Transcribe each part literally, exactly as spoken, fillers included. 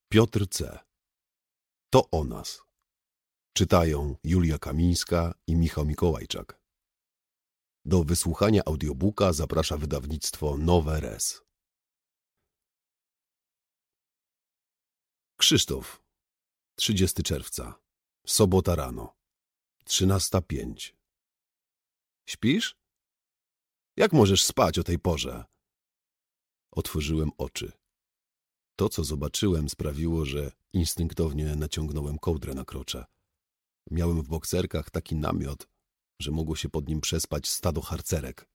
Piotr C. To o nas. Czytają Julia Kamińska i Michał Mikołajczak. Do wysłuchania audiobooka zaprasza wydawnictwo Nowe Res. Krzysztof. trzydziestego czerwca. Sobota rano. trzynasta pięć. Śpisz? Jak możesz spać o tej porze? Otworzyłem oczy. To, co zobaczyłem, sprawiło, że instynktownie naciągnąłem kołdrę na krocze. Miałem w bokserkach taki namiot, że mogło się pod nim przespać stado harcerek.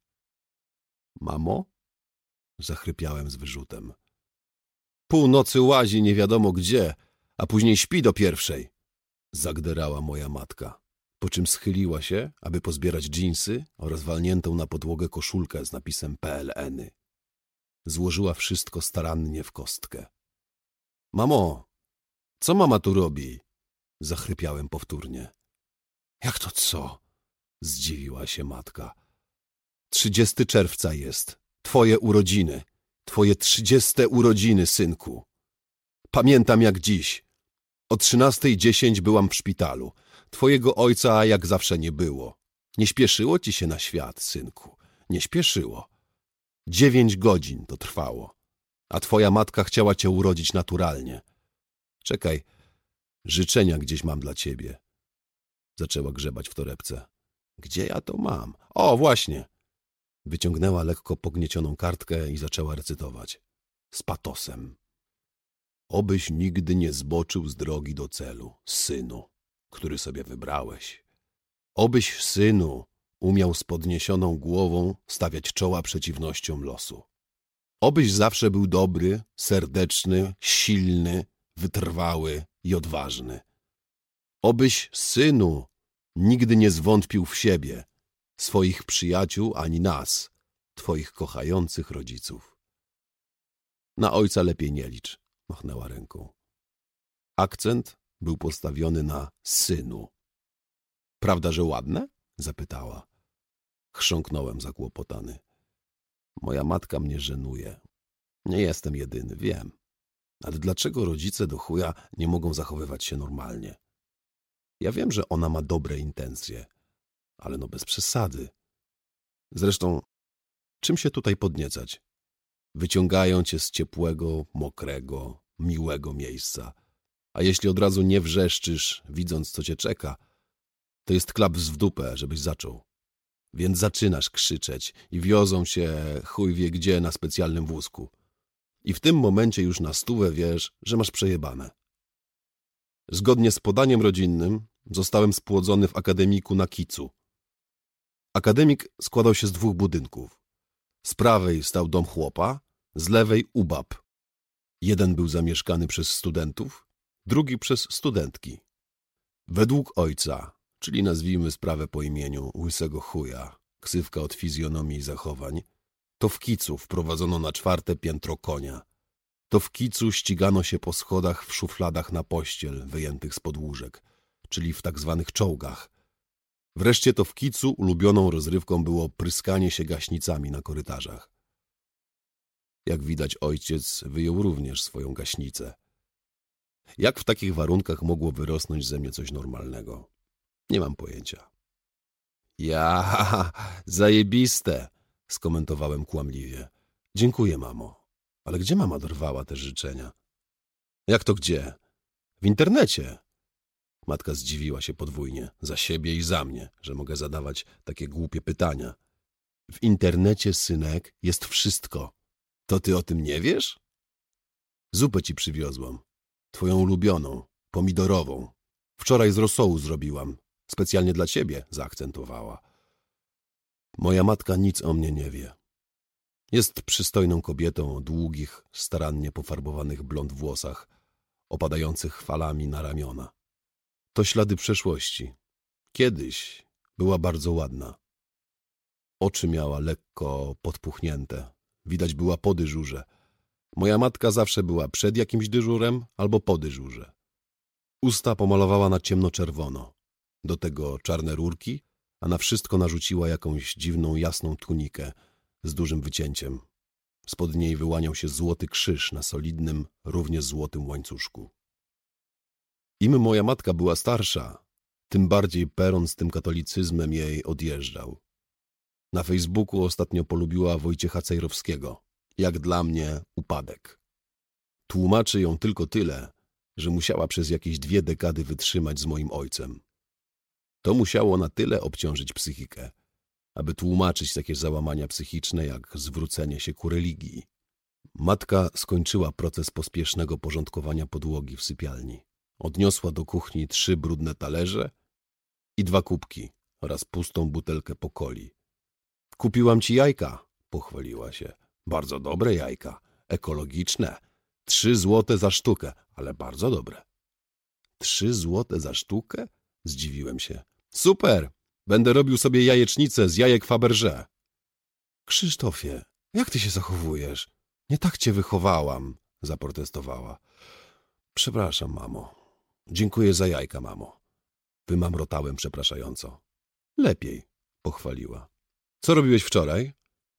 Mamo? Zachrypiałem z wyrzutem. Pół nocy łazi nie wiadomo gdzie, a później śpi do pierwszej. Zagderała moja matka, po czym schyliła się, aby pozbierać dżinsy oraz walniętą na podłogę koszulkę z napisem P L N. Złożyła wszystko starannie w kostkę. Mamo, co mama tu robi? Zachrypiałem powtórnie. Jak to co? Zdziwiła się matka. Trzydziestego czerwca jest. Twoje urodziny. Twoje trzydzieste urodziny, synku. Pamiętam jak dziś. O trzynastej dziesięć byłam w szpitalu. Twojego ojca jak zawsze nie było. Nie śpieszyło ci się na świat, synku. Nie śpieszyło. Dziewięć godzin to trwało. A twoja matka chciała cię urodzić naturalnie. Czekaj, życzenia gdzieś mam dla ciebie. Zaczęła grzebać w torebce. Gdzie ja to mam? O, właśnie. Wyciągnęła lekko pogniecioną kartkę i zaczęła recytować. Z patosem. Obyś nigdy nie zboczył z drogi do celu, synu, który sobie wybrałeś. Obyś, synu, umiał z podniesioną głową stawiać czoła przeciwnościom losu. Obyś zawsze był dobry, serdeczny, silny, wytrwały i odważny. Obyś, synu, nigdy nie zwątpił w siebie, swoich przyjaciół ani nas, twoich kochających rodziców. Na ojca lepiej nie licz, machnęła ręką. Akcent był postawiony na synu. Prawda, że ładne? Zapytała. Chrząknąłem zakłopotany. Moja matka mnie żenuje. Nie jestem jedyny, wiem. Ale dlaczego rodzice do chuja nie mogą zachowywać się normalnie? Ja wiem, że ona ma dobre intencje, ale no bez przesady. Zresztą, czym się tutaj podniecać? Wyciągają cię z ciepłego, mokrego, miłego miejsca. A jeśli od razu nie wrzeszczysz, widząc co cię czeka, to jest klaps w dupę, żebyś zaczął. Więc zaczynasz krzyczeć i wiozą się chuj wie gdzie na specjalnym wózku. I w tym momencie już na stówę wiesz, że masz przejebane. Zgodnie z podaniem rodzinnym zostałem spłodzony w akademiku na Kicu. Akademik składał się z dwóch budynków. Z prawej stał dom chłopa, z lewej U B A P. Jeden był zamieszkany przez studentów, drugi przez studentki. Według ojca, czyli nazwijmy sprawę po imieniu łysego chuja, ksywka od fizjonomii i zachowań, to w Kicu wprowadzono na czwarte piętro konia. To w Kicu ścigano się po schodach w szufladach na pościel wyjętych spod łóżek, czyli w tak zwanych czołgach. Wreszcie to w Kicu ulubioną rozrywką było pryskanie się gaśnicami na korytarzach. Jak widać, ojciec wyjął również swoją gaśnicę. Jak w takich warunkach mogło wyrosnąć ze mnie coś normalnego? Nie mam pojęcia. Ja, zajebiste, skomentowałem kłamliwie. Dziękuję, mamo. Ale gdzie mama dorwała te życzenia? Jak to gdzie? W internecie. Matka zdziwiła się podwójnie, za siebie i za mnie, że mogę zadawać takie głupie pytania. W internecie, synek, jest wszystko. To ty o tym nie wiesz? Zupę ci przywiozłam. Twoją ulubioną, pomidorową. Wczoraj z rosołu zrobiłam. Specjalnie dla ciebie, zaakcentowała. Moja matka nic o mnie nie wie. Jest przystojną kobietą o długich, starannie pofarbowanych blond włosach, opadających falami na ramiona. To ślady przeszłości. Kiedyś była bardzo ładna. Oczy miała lekko podpuchnięte. Widać była po dyżurze. Moja matka zawsze była przed jakimś dyżurem albo po dyżurze. Usta pomalowała na ciemnoczerwono. Do tego czarne rurki, a na wszystko narzuciła jakąś dziwną, jasną tunikę z dużym wycięciem. Spod niej wyłaniał się złoty krzyż na solidnym, równie złotym łańcuszku. Im moja matka była starsza, tym bardziej peron z tym katolicyzmem jej odjeżdżał. Na Facebooku ostatnio polubiła Wojciecha Cejrowskiego. Jak dla mnie upadek. Tłumaczy ją tylko tyle, że musiała przez jakieś dwie dekady wytrzymać z moim ojcem. To musiało na tyle obciążyć psychikę, aby tłumaczyć takie załamania psychiczne jak zwrócenie się ku religii. Matka skończyła proces pospiesznego porządkowania podłogi w sypialni. Odniosła do kuchni trzy brudne talerze i dwa kubki oraz pustą butelkę po coli. Kupiłam ci jajka, pochwaliła się. Bardzo dobre jajka, ekologiczne. Trzy złote za sztukę, ale bardzo dobre. Trzy złote za sztukę? Zdziwiłem się. Super! Będę robił sobie jajecznicę z jajek Fabergé. Krzysztofie, jak ty się zachowujesz? Nie tak cię wychowałam, zaprotestowała. Przepraszam, mamo. Dziękuję za jajka, mamo. Wymamrotałem przepraszająco. Lepiej, pochwaliła. Co robiłeś wczoraj?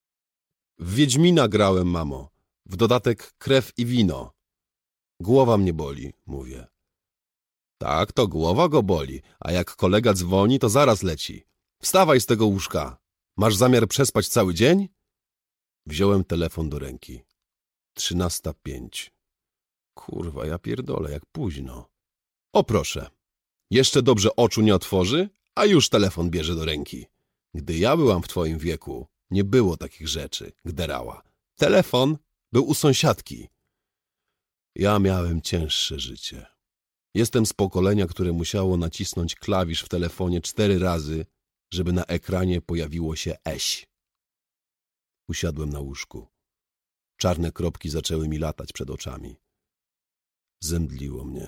W Wiedźmina grałem, mamo. W dodatek krew i wino. Głowa mnie boli, mówię. Tak, to głowa go boli, a jak kolega dzwoni, to zaraz leci. Wstawaj z tego łóżka. Masz zamiar przespać cały dzień? Wziąłem telefon do ręki. Trzynasta pięć. Kurwa, ja pierdolę, jak późno. O proszę. Jeszcze dobrze oczu nie otworzy, a już telefon bierze do ręki. Gdy ja byłam w twoim wieku, nie było takich rzeczy, gderała. Telefon był u sąsiadki. Ja miałem cięższe życie. Jestem z pokolenia, które musiało nacisnąć klawisz w telefonie cztery razy, żeby na ekranie pojawiło się eś. Usiadłem na łóżku. Czarne kropki zaczęły mi latać przed oczami. Zemdliło mnie.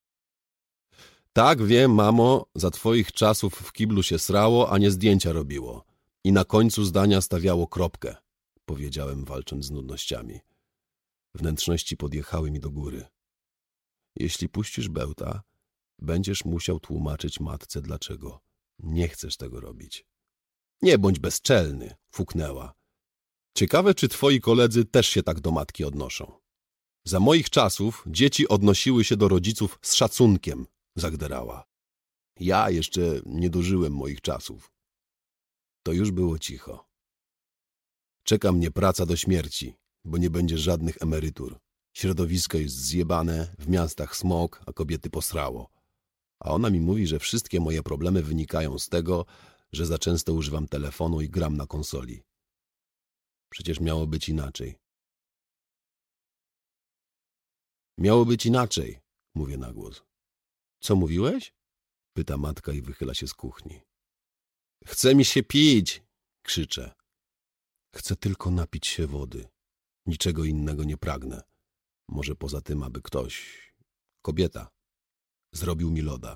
Tak, wiem, mamo, za twoich czasów w kiblu się srało, a nie zdjęcia robiło. I na końcu zdania stawiało kropkę, powiedziałem, walcząc z nudnościami. Wnętrzności podjechały mi do góry. Jeśli puścisz bełta, będziesz musiał tłumaczyć matce, dlaczego nie chcesz tego robić. Nie bądź bezczelny, fuknęła. Ciekawe, czy twoi koledzy też się tak do matki odnoszą. Za moich czasów dzieci odnosiły się do rodziców z szacunkiem, zagderała. Ja jeszcze nie dożyłem moich czasów. To już było cicho. Czeka mnie praca do śmierci, bo nie będzie żadnych emerytur. Środowisko jest zjebane, w miastach smog, a kobiety posrało. A ona mi mówi, że wszystkie moje problemy wynikają z tego, że za często używam telefonu i gram na konsoli. Przecież miało być inaczej. Miało być inaczej, mówię na głos. Co mówiłeś? Pyta matka i wychyla się z kuchni. Chce mi się pić, krzyczę. Chcę tylko napić się wody. Niczego innego nie pragnę. Może poza tym, aby ktoś, kobieta, zrobił mi loda.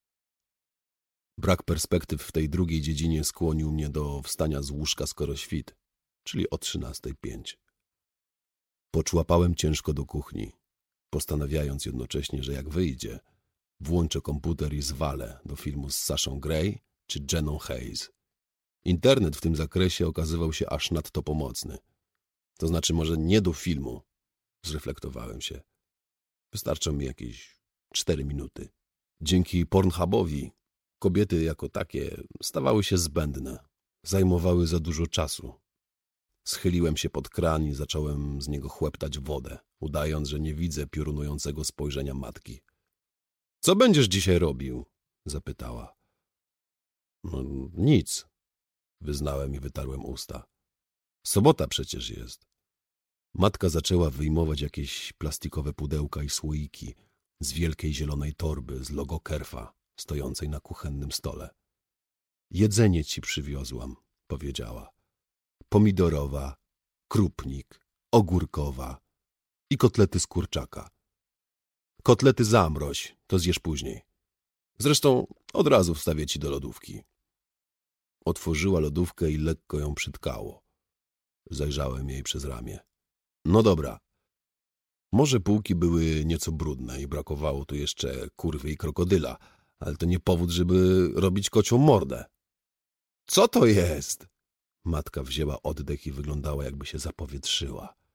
Brak perspektyw w tej drugiej dziedzinie skłonił mnie do wstania z łóżka skoro świt, czyli o trzynastej pięć. Poczłapałem ciężko do kuchni, postanawiając jednocześnie, że jak wyjdzie, włączę komputer i zwalę do filmu z Saszą Grey czy Jenną Hayes. Internet w tym zakresie okazywał się aż nadto pomocny. To znaczy może nie do filmu, zreflektowałem się. Wystarczą mi jakieś cztery minuty. Dzięki Pornhubowi kobiety jako takie stawały się zbędne. Zajmowały za dużo czasu. Schyliłem się pod kran i zacząłem z niego chłeptać wodę, udając, że nie widzę piorunującego spojrzenia matki. Co będziesz dzisiaj robił? Zapytała. No, nic, wyznałem i wytarłem usta. Sobota przecież jest. Matka zaczęła wyjmować jakieś plastikowe pudełka i słoiki z wielkiej zielonej torby z logo Kerfa stojącej na kuchennym stole. Jedzenie ci przywiozłam, powiedziała. Pomidorowa, krupnik, ogórkowa i kotlety z kurczaka. Kotlety zamroź, to zjesz później. Zresztą od razu wstawię ci do lodówki. Otworzyła lodówkę i lekko ją przytkało. Zajrzałem jej przez ramię. No dobra. Może półki były nieco brudne i brakowało tu jeszcze kurwy i krokodyla, ale to nie powód, żeby robić kocią mordę. Co to jest? Matka wzięła oddech i wyglądała, jakby się zapowietrzyła.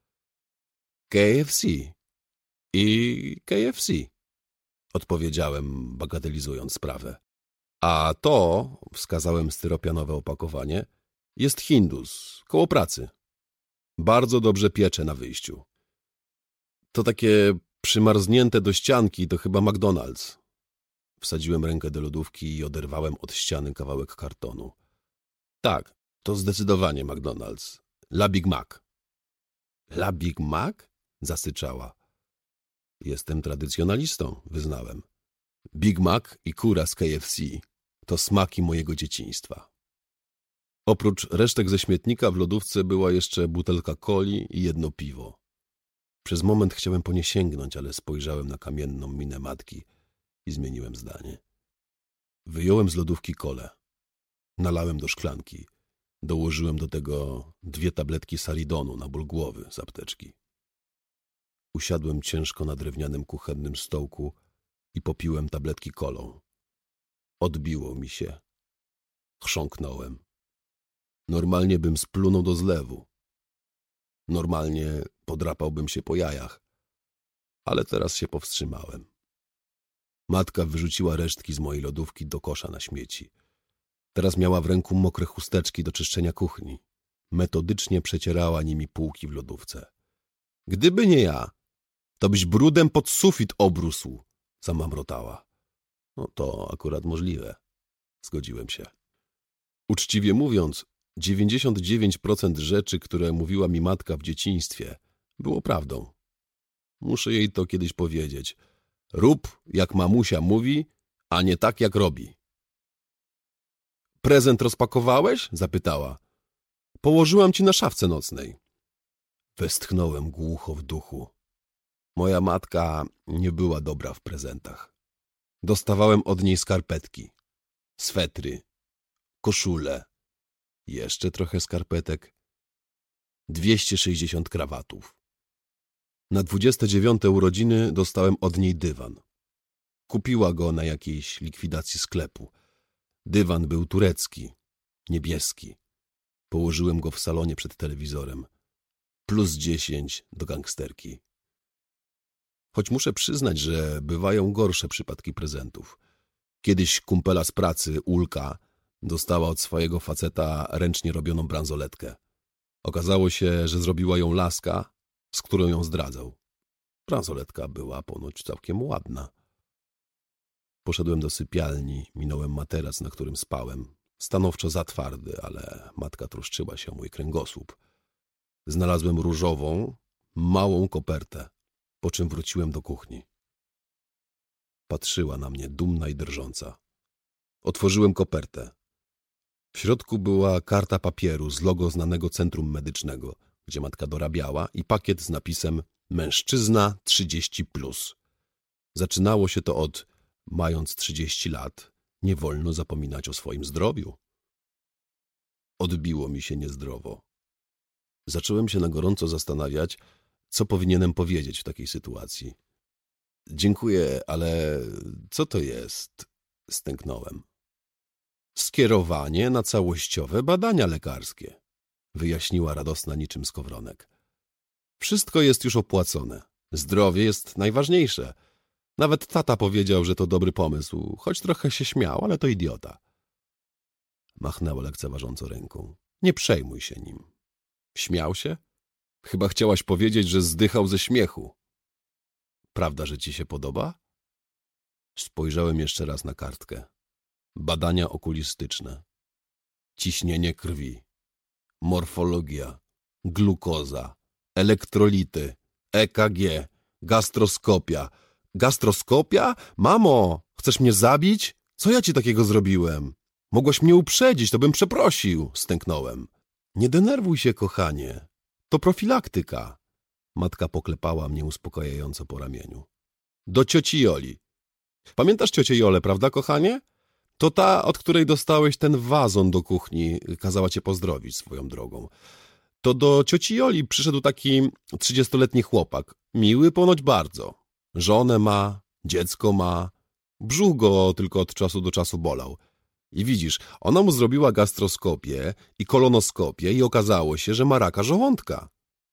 K F C. I K F C. Odpowiedziałem, bagatelizując sprawę. A to, wskazałem styropianowe opakowanie, jest Hindus, koło pracy. Bardzo dobrze piecze na wyjściu. To takie przymarznięte do ścianki, to chyba McDonald's. Wsadziłem rękę do lodówki i oderwałem od ściany kawałek kartonu. Tak, to zdecydowanie McDonald's. La Big Mac. La Big Mac? Zasyczała. Jestem tradycjonalistą, wyznałem. Big Mac i kura z K F C to smaki mojego dzieciństwa. Oprócz resztek ze śmietnika w lodówce była jeszcze butelka coli i jedno piwo. Przez moment chciałem po nie sięgnąć, ale spojrzałem na kamienną minę matki i zmieniłem zdanie. Wyjąłem z lodówki kolę. Nalałem do szklanki. Dołożyłem do tego dwie tabletki Saridonu na ból głowy z apteczki. Usiadłem ciężko na drewnianym kuchennym stołku i popiłem tabletki kolą. Odbiło mi się. Chrząknąłem. Normalnie bym splunął do zlewu. Normalnie podrapałbym się po jajach. Ale teraz się powstrzymałem. Matka wyrzuciła resztki z mojej lodówki do kosza na śmieci. Teraz miała w ręku mokre chusteczki do czyszczenia kuchni. Metodycznie przecierała nimi półki w lodówce. Gdyby nie ja, to byś brudem pod sufit obrósł, zamamrotała. No to akurat możliwe. Zgodziłem się. Uczciwie mówiąc, dziewięćdziesiąt dziewięć procent rzeczy, które mówiła mi matka w dzieciństwie, było prawdą. Muszę jej to kiedyś powiedzieć. Rób, jak mamusia mówi, a nie tak, jak robi. Prezent rozpakowałeś? Zapytała. Położyłam ci na szafce nocnej. Westchnąłem głucho w duchu. Moja matka nie była dobra w prezentach. Dostawałem od niej skarpetki, swetry, koszule, jeszcze trochę skarpetek, dwieście sześćdziesiąt krawatów. Na dwudzieste dziewiąte urodziny dostałem od niej dywan. Kupiła go na jakiejś likwidacji sklepu. Dywan był turecki, niebieski. Położyłem go w salonie przed telewizorem. Plus dziesięć do gangsterki. Choć muszę przyznać, że bywają gorsze przypadki prezentów. Kiedyś kumpela z pracy, Ulka, dostała od swojego faceta ręcznie robioną bransoletkę. Okazało się, że zrobiła ją laska, z którą ją zdradzał. Bransoletka była ponoć całkiem ładna. Poszedłem do sypialni, minąłem materac, na którym spałem. Stanowczo za twardy, ale matka troszczyła się o mój kręgosłup. Znalazłem różową, małą kopertę, po czym wróciłem do kuchni. Patrzyła na mnie dumna i drżąca. Otworzyłem kopertę. W środku była karta papieru z logo znanego centrum medycznego, gdzie matka dorabiała, i pakiet z napisem Mężczyzna trzydzieści plus. Zaczynało się to od mając trzydzieści lat, nie wolno zapominać o swoim zdrowiu. Odbiło mi się niezdrowo. Zacząłem się na gorąco zastanawiać, co powinienem powiedzieć w takiej sytuacji. Dziękuję, ale co to jest? Stęknąłem. Skierowanie na całościowe badania lekarskie, wyjaśniła radosna niczym skowronek. Wszystko jest już opłacone. Zdrowie jest najważniejsze. Nawet tata powiedział, że to dobry pomysł, choć trochę się śmiał, ale to idiota. Machnęła lekceważąco ręką. Nie przejmuj się nim. Śmiał się? Chyba chciałaś powiedzieć, że zdychał ze śmiechu. Prawda, że ci się podoba? Spojrzałem jeszcze raz na kartkę. Badania okulistyczne. Ciśnienie krwi. Morfologia. Glukoza. Elektrolity. E K G. Gastroskopia. Gastroskopia? Mamo, chcesz mnie zabić? Co ja ci takiego zrobiłem? Mogłaś mnie uprzedzić, to bym przeprosił, stęknąłem. Nie denerwuj się, kochanie. To profilaktyka. Matka poklepała mnie uspokajająco po ramieniu. Do cioci Joli. Pamiętasz ciocię Jolę, prawda, kochanie? To ta, od której dostałeś ten wazon do kuchni. Kazała cię pozdrowić swoją drogą. To do cioci Joli przyszedł taki trzydziestoletni chłopak. Miły ponoć bardzo. Żonę ma, dziecko ma. Brzuch go tylko od czasu do czasu bolał. I widzisz, ona mu zrobiła gastroskopię i kolonoskopię i okazało się, że ma raka żołądka.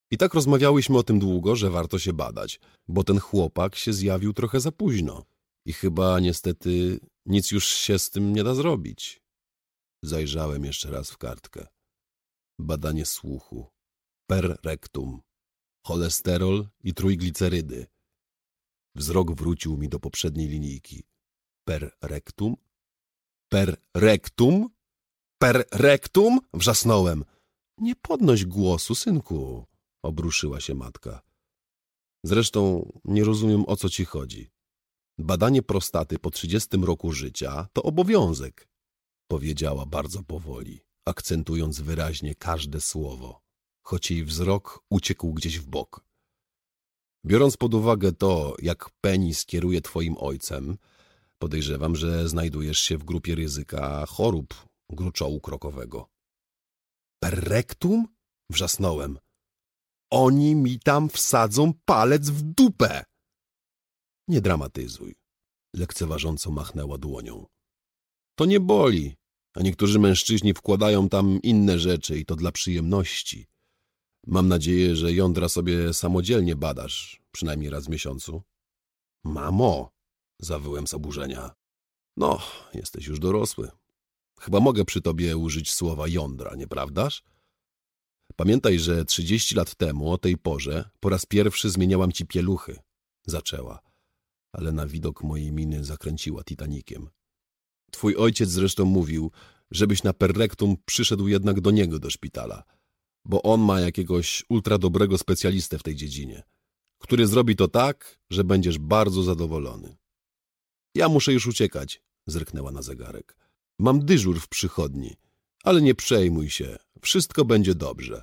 I tak rozmawiałyśmy o tym długo, że warto się badać, bo ten chłopak się zjawił trochę za późno i chyba niestety nic już się z tym nie da zrobić. Zajrzałem jeszcze raz w kartkę. Badanie słuchu, per rectum, cholesterol i trójglicerydy. Wzrok wrócił mi do poprzedniej linijki. Per rectum? Per rectum? Per rectum? Wrzasnąłem. Nie podnoś głosu, synku, obruszyła się matka. Zresztą nie rozumiem, o co ci chodzi. Badanie prostaty po trzydziestym roku życia to obowiązek, powiedziała bardzo powoli, akcentując wyraźnie każde słowo, choć jej wzrok uciekł gdzieś w bok. Biorąc pod uwagę to, jak penis kieruje twoim ojcem, podejrzewam, że znajdujesz się w grupie ryzyka chorób gruczołu krokowego. Per rectum? Wrzasnąłem. Oni mi tam wsadzą palec w dupę! Nie dramatyzuj, lekceważąco machnęła dłonią. To nie boli, a niektórzy mężczyźni wkładają tam inne rzeczy i to dla przyjemności. Mam nadzieję, że jądra sobie samodzielnie badasz, przynajmniej raz w miesiącu. Mamo, zawyłem z oburzenia. No, jesteś już dorosły. Chyba mogę przy tobie użyć słowa jądra, nieprawdaż? Pamiętaj, że trzydzieści lat temu o tej porze po raz pierwszy zmieniałam ci pieluchy. Zaczęła, ale na widok mojej miny zakręciła Titanikiem. Twój ojciec zresztą mówił, żebyś na perrektum przyszedł jednak do niego do szpitala, bo on ma jakiegoś ultradobrego specjalistę w tej dziedzinie, który zrobi to tak, że będziesz bardzo zadowolony. Ja muszę już uciekać, zerknęła na zegarek. Mam dyżur w przychodni, ale nie przejmuj się, wszystko będzie dobrze.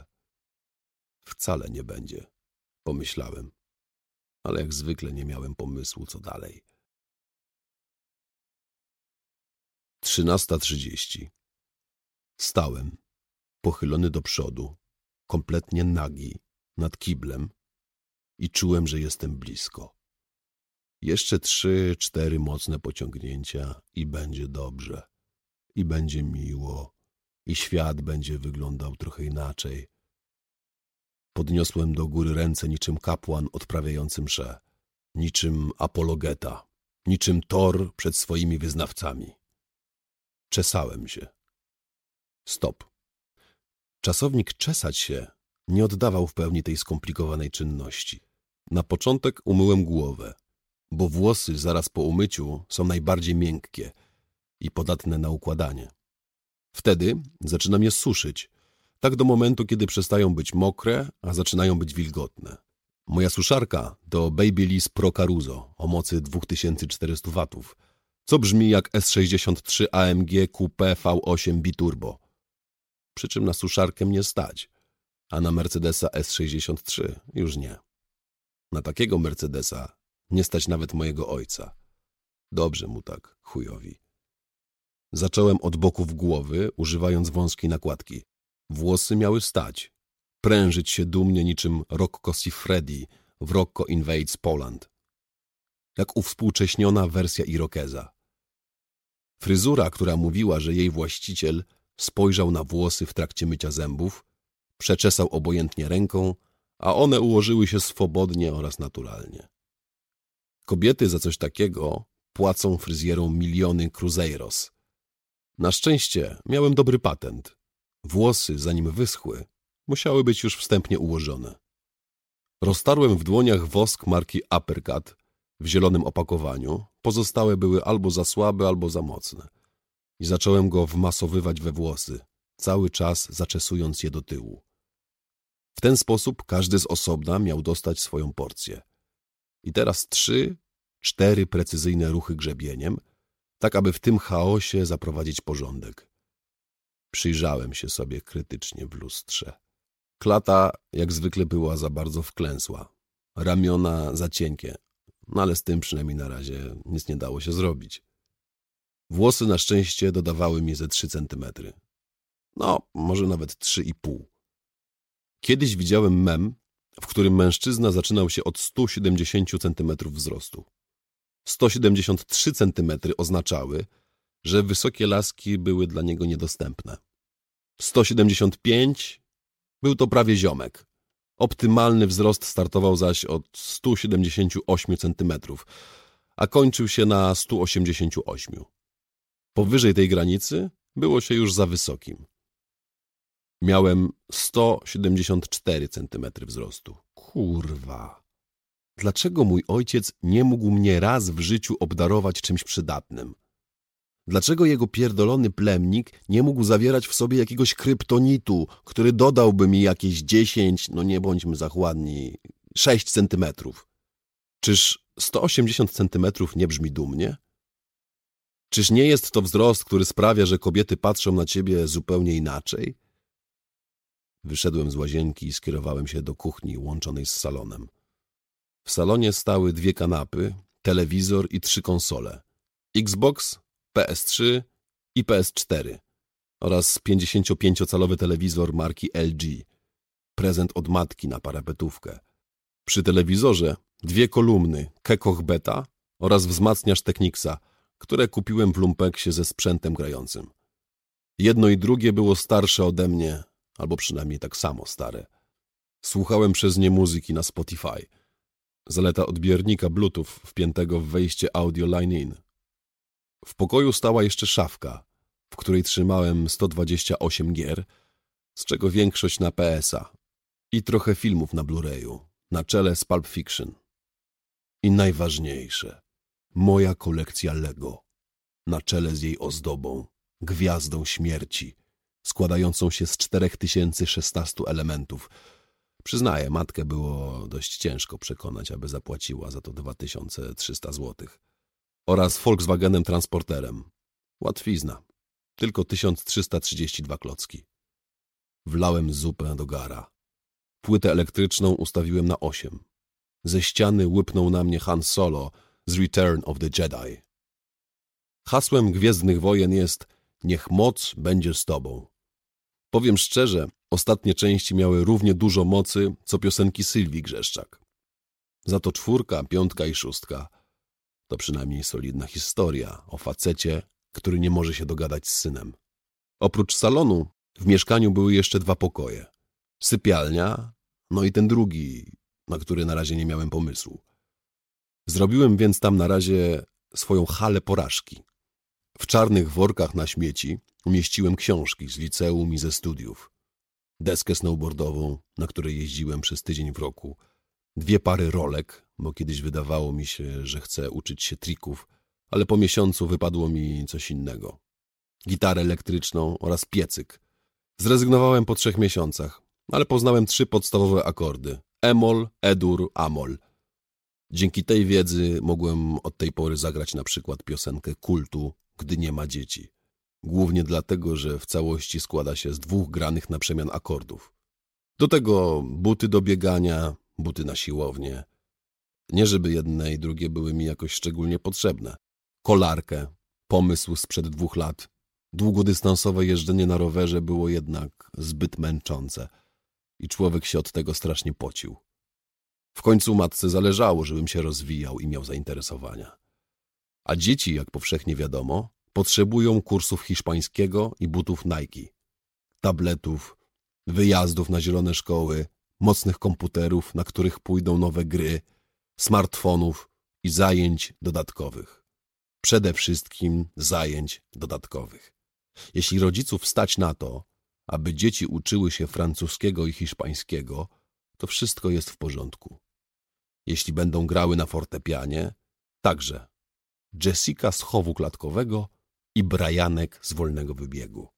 Wcale nie będzie, pomyślałem, ale jak zwykle nie miałem pomysłu, co dalej. Trzynasta trzydzieści. Stałem, pochylony do przodu, kompletnie nagi, nad kiblem i czułem, że jestem blisko. Jeszcze trzy, cztery mocne pociągnięcia i będzie dobrze. I będzie miło. I świat będzie wyglądał trochę inaczej. Podniosłem do góry ręce niczym kapłan odprawiający mszę. Niczym apologeta. Niczym Thor przed swoimi wyznawcami. Czesałem się. Stop. Czasownik czesać się nie oddawał w pełni tej skomplikowanej czynności. Na początek umyłem głowę, bo włosy zaraz po umyciu są najbardziej miękkie i podatne na układanie. Wtedy zaczynam je suszyć, tak do momentu, kiedy przestają być mokre, a zaczynają być wilgotne. Moja suszarka to Babyliss Pro Caruso o mocy dwa tysiące czterysta watów, co brzmi jak S sześćdziesiąt trzy A M G Q P V osiem Biturbo. Przy czym na suszarkę mnie stać, a na Mercedesa S sześćdziesiąt trzy już nie. Na takiego Mercedesa nie stać nawet mojego ojca. Dobrze mu tak, chujowi. Zacząłem od boków głowy, używając wąskiej nakładki. Włosy miały stać, prężyć się dumnie niczym Rocco Siffredi w Rocco Invades Poland. Jak uwspółcześniona wersja Irokeza. Fryzura, która mówiła, że jej właściciel spojrzał na włosy w trakcie mycia zębów, przeczesał obojętnie ręką, a one ułożyły się swobodnie oraz naturalnie. Kobiety za coś takiego płacą fryzjerom miliony cruzeiros. Na szczęście miałem dobry patent. Włosy, zanim wyschły, musiały być już wstępnie ułożone. Roztarłem w dłoniach wosk marki Uppercut w zielonym opakowaniu, pozostałe były albo za słabe, albo za mocne. I zacząłem go wmasowywać we włosy, cały czas zaczesując je do tyłu. W ten sposób każdy z osobna miał dostać swoją porcję. I teraz trzy, cztery precyzyjne ruchy grzebieniem, tak aby w tym chaosie zaprowadzić porządek. Przyjrzałem się sobie krytycznie w lustrze. Klata jak zwykle była za bardzo wklęsła, ramiona za cienkie, no ale z tym przynajmniej na razie nic nie dało się zrobić. Włosy na szczęście dodawały mi ze trzy centymetry. No, może nawet trzy i pół. Kiedyś widziałem mem, w którym mężczyzna zaczynał się od stu siedemdziesięciu centymetrów wzrostu. sto siedemdziesiąt trzy centymetry oznaczały, że wysokie laski były dla niego niedostępne. sto siedemdziesiąt pięć był to prawie ziomek, Optymalny wzrost startował zaś od stu siedemdziesięciu ośmiu centymetrów, a kończył się na stu osiemdziesięciu ośmiu. Powyżej tej granicy było się już za wysokim. Miałem sto siedemdziesiąt cztery centymetry wzrostu. Kurwa. Dlaczego mój ojciec nie mógł mnie raz w życiu obdarować czymś przydatnym? Dlaczego jego pierdolony plemnik nie mógł zawierać w sobie jakiegoś kryptonitu, który dodałby mi jakieś dziesięć, no nie bądźmy zachładni, sześć centymetrów? Czyż sto osiemdziesiąt centymetrów nie brzmi dumnie? Czyż nie jest to wzrost, który sprawia, że kobiety patrzą na ciebie zupełnie inaczej? Wyszedłem z łazienki i skierowałem się do kuchni łączonej z salonem. W salonie stały dwie kanapy, telewizor i trzy konsole. Xbox, P S trzy i P S cztery oraz pięćdziesięciopięciocalowy telewizor marki L G. Prezent od matki na parapetówkę. Przy telewizorze dwie kolumny Kekoch Beta oraz wzmacniacz Technicsa, które kupiłem w lumpeksie ze sprzętem grającym. Jedno i drugie było starsze ode mnie, albo przynajmniej tak samo stare. Słuchałem przez nie muzyki na Spotify. Zaleta odbiornika Bluetooth wpiętego w wejście audio line-in. W pokoju stała jeszcze szafka, w której trzymałem sto dwadzieścia osiem gier, z czego większość na P S a i trochę filmów na Blu-rayu, na czele z Pulp Fiction. I najważniejsze, moja kolekcja Lego, na czele z jej ozdobą, gwiazdą śmierci, składającą się z czterech tysięcy szesnastu elementów. Przyznaję, matkę było dość ciężko przekonać, aby zapłaciła za to dwa tysiące trzysta złotych. Oraz Volkswagenem Transporterem. Łatwizna. Tylko tysiąc trzysta trzydzieści dwa klocki. Wlałem zupę do gara. Płytę elektryczną ustawiłem na osiem. Ze ściany łypnął na mnie Han Solo z Return of the Jedi. Hasłem Gwiezdnych Wojen jest niech moc będzie z tobą. Powiem szczerze, ostatnie części miały równie dużo mocy, co piosenki Sylwii Grzeszczak. Za to czwórka, piątka i szóstka to przynajmniej solidna historia o facecie, który nie może się dogadać z synem. Oprócz salonu w mieszkaniu były jeszcze dwa pokoje. Sypialnia, no i ten drugi, na który na razie nie miałem pomysłu. Zrobiłem więc tam na razie swoją halę porażki. W czarnych workach na śmieci umieściłem książki z liceum i ze studiów. Deskę snowboardową, na której jeździłem przez tydzień w roku, dwie pary rolek, bo kiedyś wydawało mi się, że chcę uczyć się trików, ale po miesiącu wypadło mi coś innego. Gitarę elektryczną oraz piecyk. Zrezygnowałem po trzech miesiącach, ale poznałem trzy podstawowe akordy: E-moll, E-dur, A-moll. Dzięki tej wiedzy mogłem od tej pory zagrać na przykład piosenkę Kultu, gdy nie ma dzieci. Głównie dlatego, że w całości składa się z dwóch granych na przemian akordów. Do tego buty do biegania, buty na siłownię. Nie żeby jedne i drugie były mi jakoś szczególnie potrzebne. Kolarkę, pomysł sprzed dwóch lat. Długodystansowe jeżdżenie na rowerze było jednak zbyt męczące i człowiek się od tego strasznie pocił. W końcu matce zależało, żebym się rozwijał i miał zainteresowania. A dzieci, jak powszechnie wiadomo, potrzebują kursów hiszpańskiego i butów Nike, tabletów, wyjazdów na zielone szkoły, mocnych komputerów, na których pójdą nowe gry, smartfonów i zajęć dodatkowych. Przede wszystkim zajęć dodatkowych. Jeśli rodziców stać na to, aby dzieci uczyły się francuskiego i hiszpańskiego, to wszystko jest w porządku. Jeśli będą grały na fortepianie, także Jessica z chowu klatkowego i Brianek z wolnego wybiegu.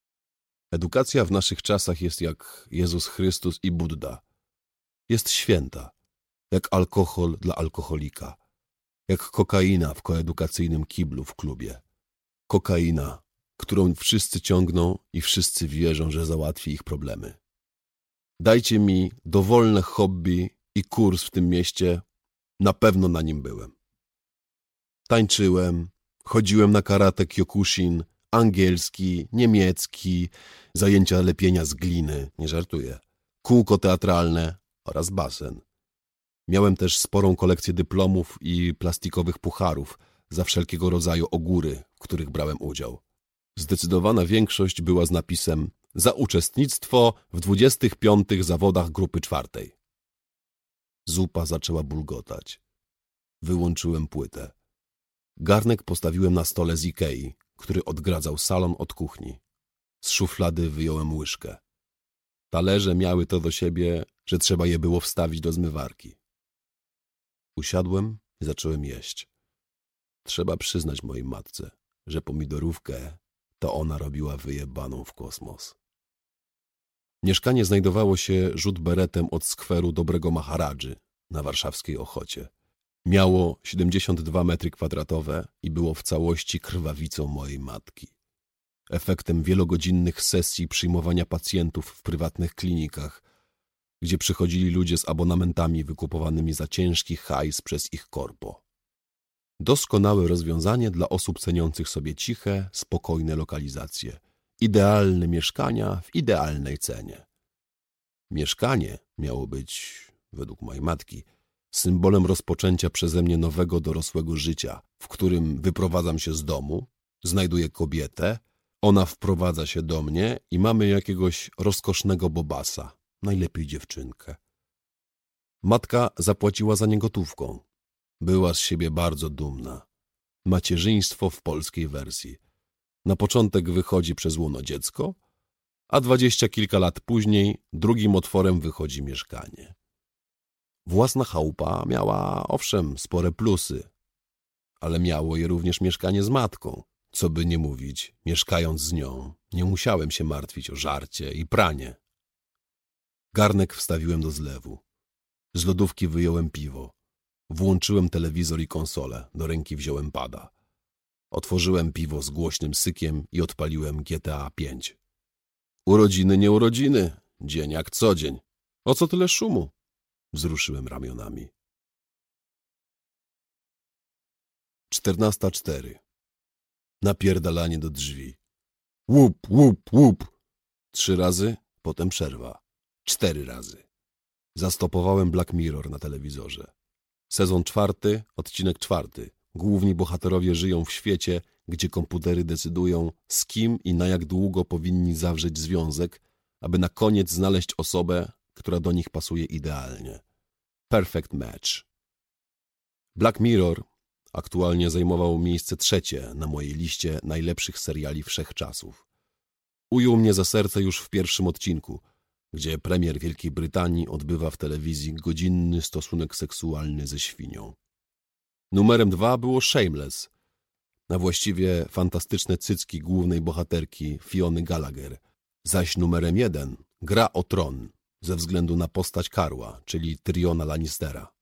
Edukacja w naszych czasach jest jak Jezus Chrystus i Budda. Jest święta, jak alkohol dla alkoholika, jak kokaina w koedukacyjnym kiblu w klubie. Kokaina, którą wszyscy ciągną i wszyscy wierzą, że załatwi ich problemy. Dajcie mi dowolne hobby i kurs w tym mieście, na pewno na nim byłem. Tańczyłem, chodziłem na karate kyokushin, angielski, niemiecki, zajęcia lepienia z gliny, nie żartuję, kółko teatralne oraz basen. Miałem też sporą kolekcję dyplomów i plastikowych pucharów za wszelkiego rodzaju ogóry, w których brałem udział. Zdecydowana większość była z napisem za uczestnictwo w dwudziestych piątych zawodach grupy czwartej. Zupa zaczęła bulgotać. Wyłączyłem płytę. Garnek postawiłem na stole z Ikei, który odgradzał salon od kuchni. Z szuflady wyjąłem łyżkę. Talerze miały to do siebie, że trzeba je było wstawić do zmywarki. Usiadłem i zacząłem jeść. Trzeba przyznać mojej matce, że pomidorówkę to ona robiła wyjebaną w kosmos. Mieszkanie znajdowało się rzut beretem od skweru Dobrego Maharadży na warszawskiej Ochocie. Miało siedemdziesiąt dwa metry kwadratowe i było w całości krwawicą mojej matki. Efektem wielogodzinnych sesji przyjmowania pacjentów w prywatnych klinikach, gdzie przychodzili ludzie z abonamentami wykupowanymi za ciężki hajs przez ich korpo. Doskonałe rozwiązanie dla osób ceniących sobie ciche, spokojne lokalizacje. Idealne mieszkania w idealnej cenie. Mieszkanie miało być, według mojej matki, symbolem rozpoczęcia przeze mnie nowego dorosłego życia, w którym wyprowadzam się z domu, znajduję kobietę, ona wprowadza się do mnie i mamy jakiegoś rozkosznego bobasa, najlepiej dziewczynkę. Matka zapłaciła za nie gotówką. Była z siebie bardzo dumna. Macierzyństwo w polskiej wersji. Na początek wychodzi przez łono dziecko, a dwadzieścia kilka lat później drugim otworem wychodzi mieszkanie. Własna chałupa miała, owszem, spore plusy, ale miało je również mieszkanie z matką. Co by nie mówić, mieszkając z nią, nie musiałem się martwić o żarcie i pranie. Garnek wstawiłem do zlewu. Z lodówki wyjąłem piwo. Włączyłem telewizor i konsolę, do ręki wziąłem pada. Otworzyłem piwo z głośnym sykiem i odpaliłem G T A pięć. Urodziny, nie urodziny, dzień jak co dzień. O co tyle szumu? Wzruszyłem ramionami. Czternasta cztery. Napierdalanie do drzwi. Łup, łup, łup. Trzy razy, potem przerwa. Cztery razy. Zastopowałem Black Mirror na telewizorze. Sezon czwarty, odcinek czwarty. Główni bohaterowie żyją w świecie, gdzie komputery decydują, z kim i na jak długo powinni zawrzeć związek, aby na koniec znaleźć osobę, która do nich pasuje idealnie. Perfect match. Black Mirror aktualnie zajmował miejsce trzecie na mojej liście najlepszych seriali wszechczasów. Ujął mnie za serce już w pierwszym odcinku, gdzie premier Wielkiej Brytanii odbywa w telewizji godzinny stosunek seksualny ze świnią. Numerem dwa było Shameless, a właściwie fantastyczne cycki głównej bohaterki Fiony Gallagher, zaś numerem jeden Gra o Tron, ze względu na postać Karła, czyli Tyriona Lannistera.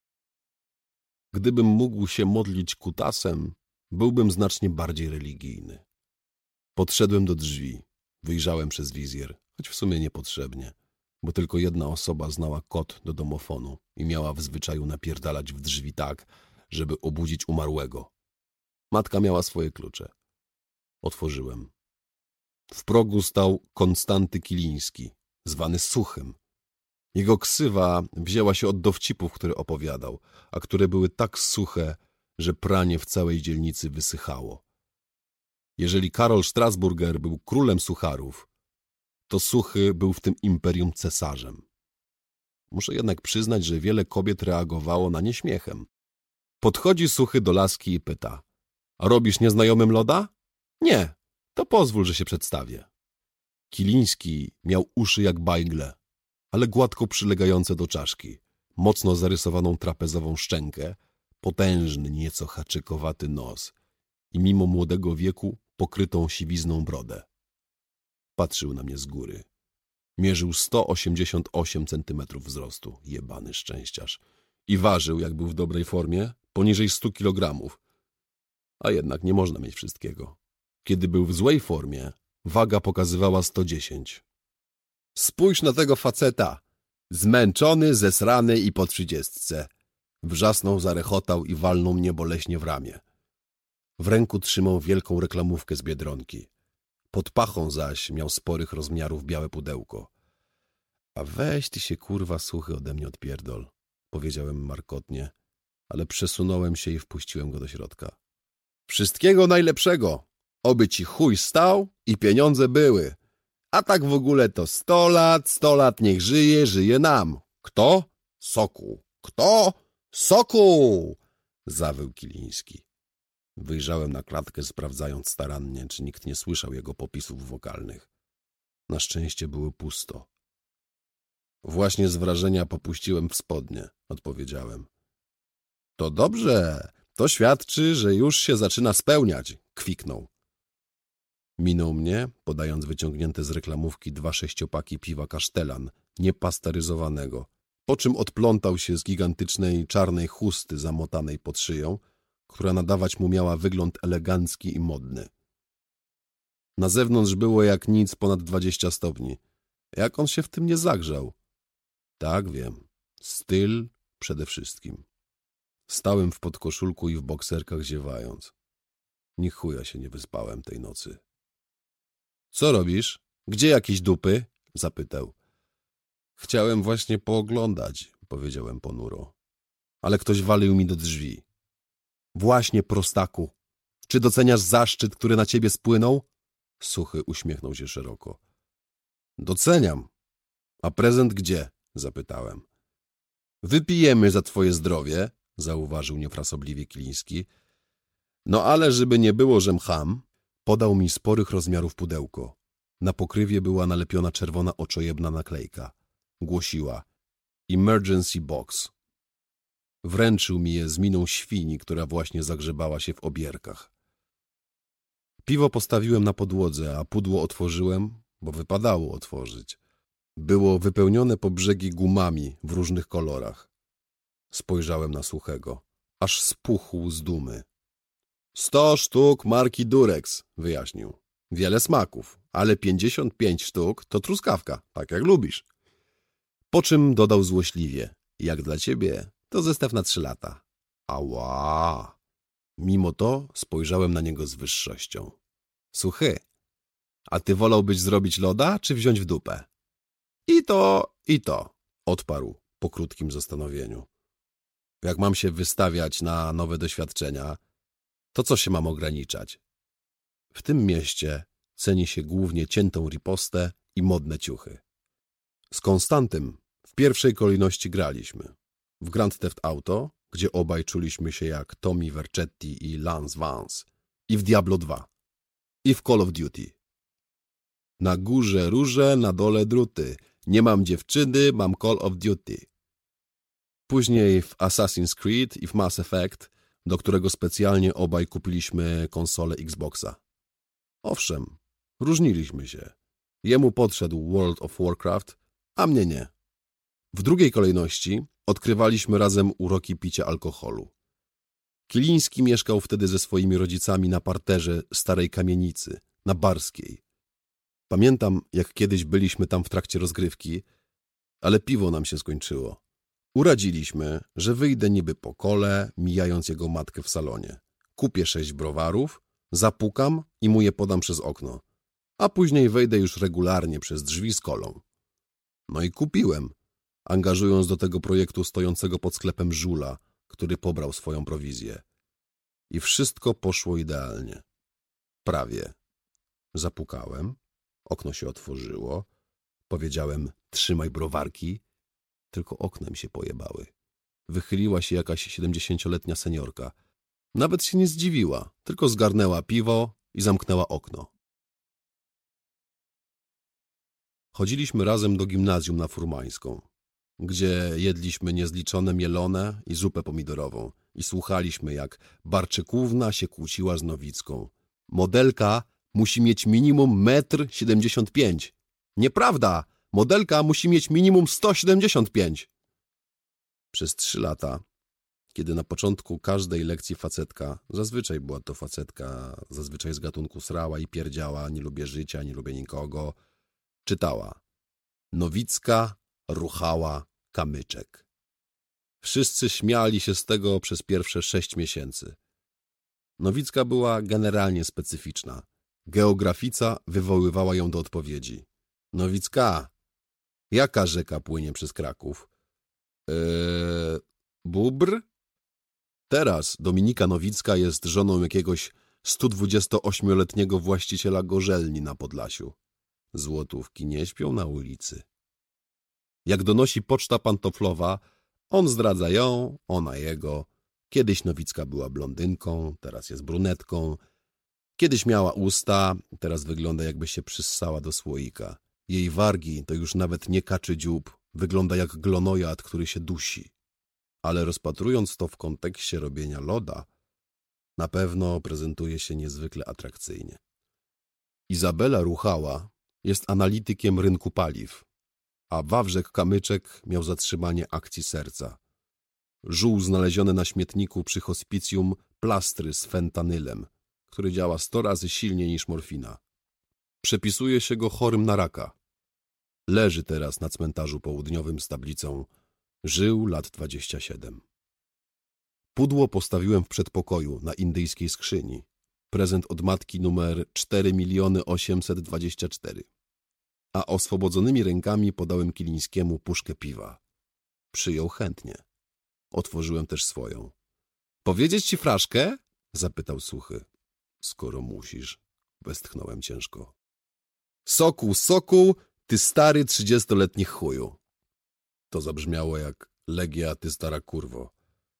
Gdybym mógł się modlić kutasem, byłbym znacznie bardziej religijny. Podszedłem do drzwi, wyjrzałem przez wizjer, choć w sumie niepotrzebnie, bo tylko jedna osoba znała kod do domofonu i miała w zwyczaju napierdalać w drzwi tak, żeby obudzić umarłego. Matka miała swoje klucze. Otworzyłem. W progu stał Konstanty Kiliński, zwany Suchym. Jego ksywa wzięła się od dowcipów, które opowiadał, a które były tak suche, że pranie w całej dzielnicy wysychało. Jeżeli Karol Strasburger był królem sucharów, to Suchy był w tym imperium cesarzem. Muszę jednak przyznać, że wiele kobiet reagowało na nie śmiechem. Podchodzi Suchy do laski i pyta: a robisz nieznajomym loda? Nie, to pozwól, że się przedstawię. Kiliński miał uszy jak bajgle, ale gładko przylegające do czaszki, mocno zarysowaną trapezową szczękę, potężny, nieco haczykowaty nos i mimo młodego wieku pokrytą siwizną brodę. Patrzył na mnie z góry. Mierzył sto osiemdziesiąt osiem centymetrów wzrostu, jebany szczęściarz, i ważył, jak był w dobrej formie, poniżej stu kilogramów. A jednak nie można mieć wszystkiego. Kiedy był w złej formie, waga pokazywała sto dziesięć. Spójrz na tego faceta! Zmęczony, zesrany i po trzydziestce. Wrzasnął, zarechotał i walnął mnie boleśnie w ramię. W ręku trzymał wielką reklamówkę z Biedronki. Pod pachą zaś miał sporych rozmiarów białe pudełko. A weź ty się, kurwa, Suchy, ode mnie odpierdol, powiedziałem markotnie, ale przesunąłem się i wpuściłem go do środka. Wszystkiego najlepszego! Oby ci chuj stał i pieniądze były, A tak w ogóle to sto lat, sto lat niech żyje, żyje nam. Kto? Sokół. Kto? Sokół! Zawył Kiliński. Wyjrzałem na klatkę, sprawdzając starannie, czy nikt nie słyszał jego popisów wokalnych. Na szczęście było pusto. Właśnie z wrażenia popuściłem w spodnie, odpowiedziałem. To dobrze, to świadczy, że już się zaczyna spełniać, kwiknął. Minął mnie, podając wyciągnięte z reklamówki dwa sześciopaki piwa Kasztelan, niepasteryzowanego, po czym odplątał się z gigantycznej czarnej chusty zamotanej pod szyją, która nadawać mu miała wygląd elegancki i modny. Na zewnątrz było jak nic ponad dwadzieścia stopni. Jak on się w tym nie zagrzał? Tak, wiem. Styl przede wszystkim. Stałem w podkoszulku i w bokserkach ziewając. Ni chuja się nie wyspałem tej nocy. Co robisz? Gdzie jakieś dupy? Zapytał. Chciałem właśnie pooglądać, powiedziałem ponuro. Ale ktoś walił mi do drzwi. Właśnie, prostaku. Czy doceniasz zaszczyt, który na ciebie spłynął? Suchy uśmiechnął się szeroko. Doceniam. A prezent gdzie? Zapytałem. Wypijemy za twoje zdrowie, zauważył niefrasobliwie Kiliński. No ale żeby nie było, żem cham, podał mi sporych rozmiarów pudełko. Na pokrywie była nalepiona czerwona oczojebna naklejka. Głosiła Emergency Box. Wręczył mi je z miną świni, która właśnie zagrzebała się w obierkach. Piwo postawiłem na podłodze, a pudło otworzyłem, bo wypadało otworzyć. Było wypełnione po brzegi gumami w różnych kolorach. Spojrzałem na Suchego, aż spuchł z dumy. Sto sztuk marki Durex, wyjaśnił. Wiele smaków, ale pięćdziesiąt pięć sztuk to truskawka, tak jak lubisz. Po czym dodał złośliwie, jak dla ciebie, to zestaw na trzy lata. Ała! Mimo to spojrzałem na niego z wyższością. Suchy, a ty wolałbyś zrobić loda, czy wziąć w dupę? I to, i to, odparł po krótkim zastanowieniu. Jak mam się wystawiać na nowe doświadczenia, to co się mam ograniczać? W tym mieście ceni się głównie ciętą ripostę i modne ciuchy. Z Konstantym w pierwszej kolejności graliśmy. W Grand Theft Auto, gdzie obaj czuliśmy się jak Tommy Vercetti i Lance Vance, i w Diablo dwa, i w Call of Duty. Na górze róże, na dole druty. Nie mam dziewczyny, mam Call of Duty. Później w Assassin's Creed i w Mass Effect, do którego specjalnie obaj kupiliśmy konsolę Xboxa. Owszem, różniliśmy się. Jemu podszedł World of Warcraft, a mnie nie. W drugiej kolejności odkrywaliśmy razem uroki picia alkoholu. Kiliński mieszkał wtedy ze swoimi rodzicami na parterze starej kamienicy, na Barskiej. Pamiętam, jak kiedyś byliśmy tam w trakcie rozgrywki, ale piwo nam się skończyło. Uradziliśmy, że wyjdę niby po kole, mijając jego matkę w salonie. Kupię sześć browarów, zapukam i mu je podam przez okno, a później wejdę już regularnie przez drzwi z kolą. No i kupiłem, angażując do tego projektu stojącego pod sklepem żula, który pobrał swoją prowizję. I wszystko poszło idealnie. Prawie. Zapukałem, okno się otworzyło, powiedziałem, trzymaj browarki, tylko oknem się pojebały. Wychyliła się jakaś siedemdziesięcioletnia seniorka. Nawet się nie zdziwiła, tylko zgarnęła piwo i zamknęła okno. Chodziliśmy razem do gimnazjum na Furmańską, gdzie jedliśmy niezliczone mielone i zupę pomidorową i słuchaliśmy, jak Barczykówna się kłóciła z Nowicką. Modelka musi mieć minimum metr siedemdziesiąt pięć. Nieprawda! Modelka musi mieć minimum sto siedemdziesiąt pięć. Przez trzy lata, kiedy na początku każdej lekcji facetka, zazwyczaj była to facetka, zazwyczaj z gatunku srała i pierdziała, nie lubię życia, nie lubię nikogo, czytała. Nowicka ruchała kamyczek. Wszyscy śmiali się z tego przez pierwsze sześć miesięcy. Nowicka była generalnie specyficzna. Geografica wywoływała ją do odpowiedzi. Nowicka, jaka rzeka płynie przez Kraków? Eee, Bóbr? Teraz Dominika Nowicka jest żoną jakiegoś sto dwudziestoośmioletniego właściciela gorzelni na Podlasiu. Złotówki nie śpią na ulicy. Jak donosi poczta pantoflowa, on zdradza ją, ona jego. Kiedyś Nowicka była blondynką, teraz jest brunetką. Kiedyś miała usta, teraz wygląda, jakby się przyssała do słoika. Jej wargi to już nawet nie kaczy dziób, wygląda jak glonojad, który się dusi. Ale rozpatrując to w kontekście robienia loda, na pewno prezentuje się niezwykle atrakcyjnie. Izabela Ruchała jest analitykiem rynku paliw, a Wawrzek Kamyczek miał zatrzymanie akcji serca. Żuł znalezione na śmietniku przy hospicjum plastry z fentanylem, który działa sto razy silniej niż morfina. Przepisuje się go chorym na raka. Leży teraz na cmentarzu południowym z tablicą żył lat dwadzieścia siedem. Pudło postawiłem w przedpokoju na indyjskiej skrzyni. Prezent od matki numer cztery miliony osiemset dwadzieścia cztery. A oswobodzonymi rękami podałem Kilińskiemu puszkę piwa. Przyjął chętnie. Otworzyłem też swoją. Powiedzieć ci fraszkę? Zapytał Suchy. Skoro musisz, westchnąłem ciężko. Sokół, sokół, ty stary trzydziestoletni chuju. To zabrzmiało jak Legia, ty stara kurwo.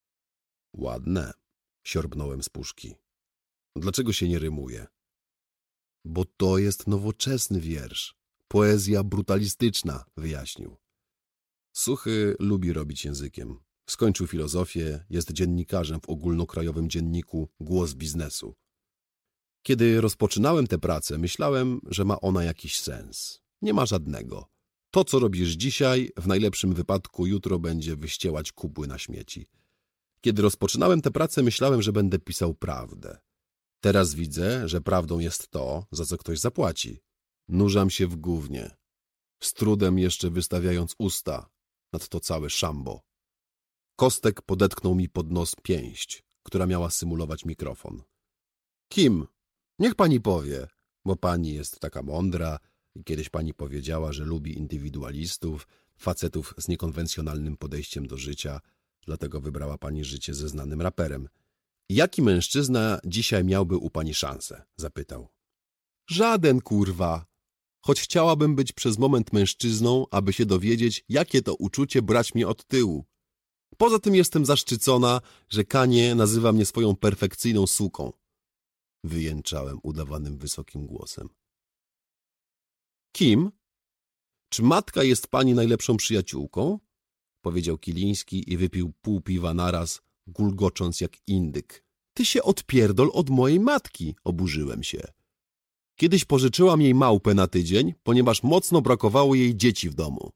Ładne, siorbnąłem z puszki. Dlaczego się nie rymuje? Bo to jest nowoczesny wiersz. Poezja brutalistyczna, wyjaśnił. Suchy lubi robić językiem. Skończył filozofię, jest dziennikarzem w ogólnokrajowym dzienniku Głos Biznesu. Kiedy rozpoczynałem tę pracę, myślałem, że ma ona jakiś sens. Nie ma żadnego. To, co robisz dzisiaj, w najlepszym wypadku jutro będzie wyściełać kubły na śmieci. Kiedy rozpoczynałem tę pracę, myślałem, że będę pisał prawdę. Teraz widzę, że prawdą jest to, za co ktoś zapłaci. Nurzam się w gównie. Z trudem jeszcze wystawiając usta nad to całe szambo. Kostek podetknął mi pod nos pięść, która miała symulować mikrofon. Kim? Niech pani powie, bo pani jest taka mądra i kiedyś pani powiedziała, że lubi indywidualistów, facetów z niekonwencjonalnym podejściem do życia, dlatego wybrała pani życie ze znanym raperem. Jaki mężczyzna dzisiaj miałby u pani szansę? Zapytał. Żaden, kurwa. Choć chciałabym być przez moment mężczyzną, aby się dowiedzieć, jakie to uczucie brać mnie od tyłu. Poza tym jestem zaszczycona, że Kanie nazywa mnie swoją perfekcyjną suką. Wyjęczałem udawanym wysokim głosem. Kim? Czy matka jest pani najlepszą przyjaciółką? Powiedział Kiliński i wypił pół piwa naraz, gulgocząc jak indyk. Ty się odpierdol od mojej matki, oburzyłem się. Kiedyś pożyczyłam jej małpę na tydzień, ponieważ mocno brakowało jej dzieci w domu.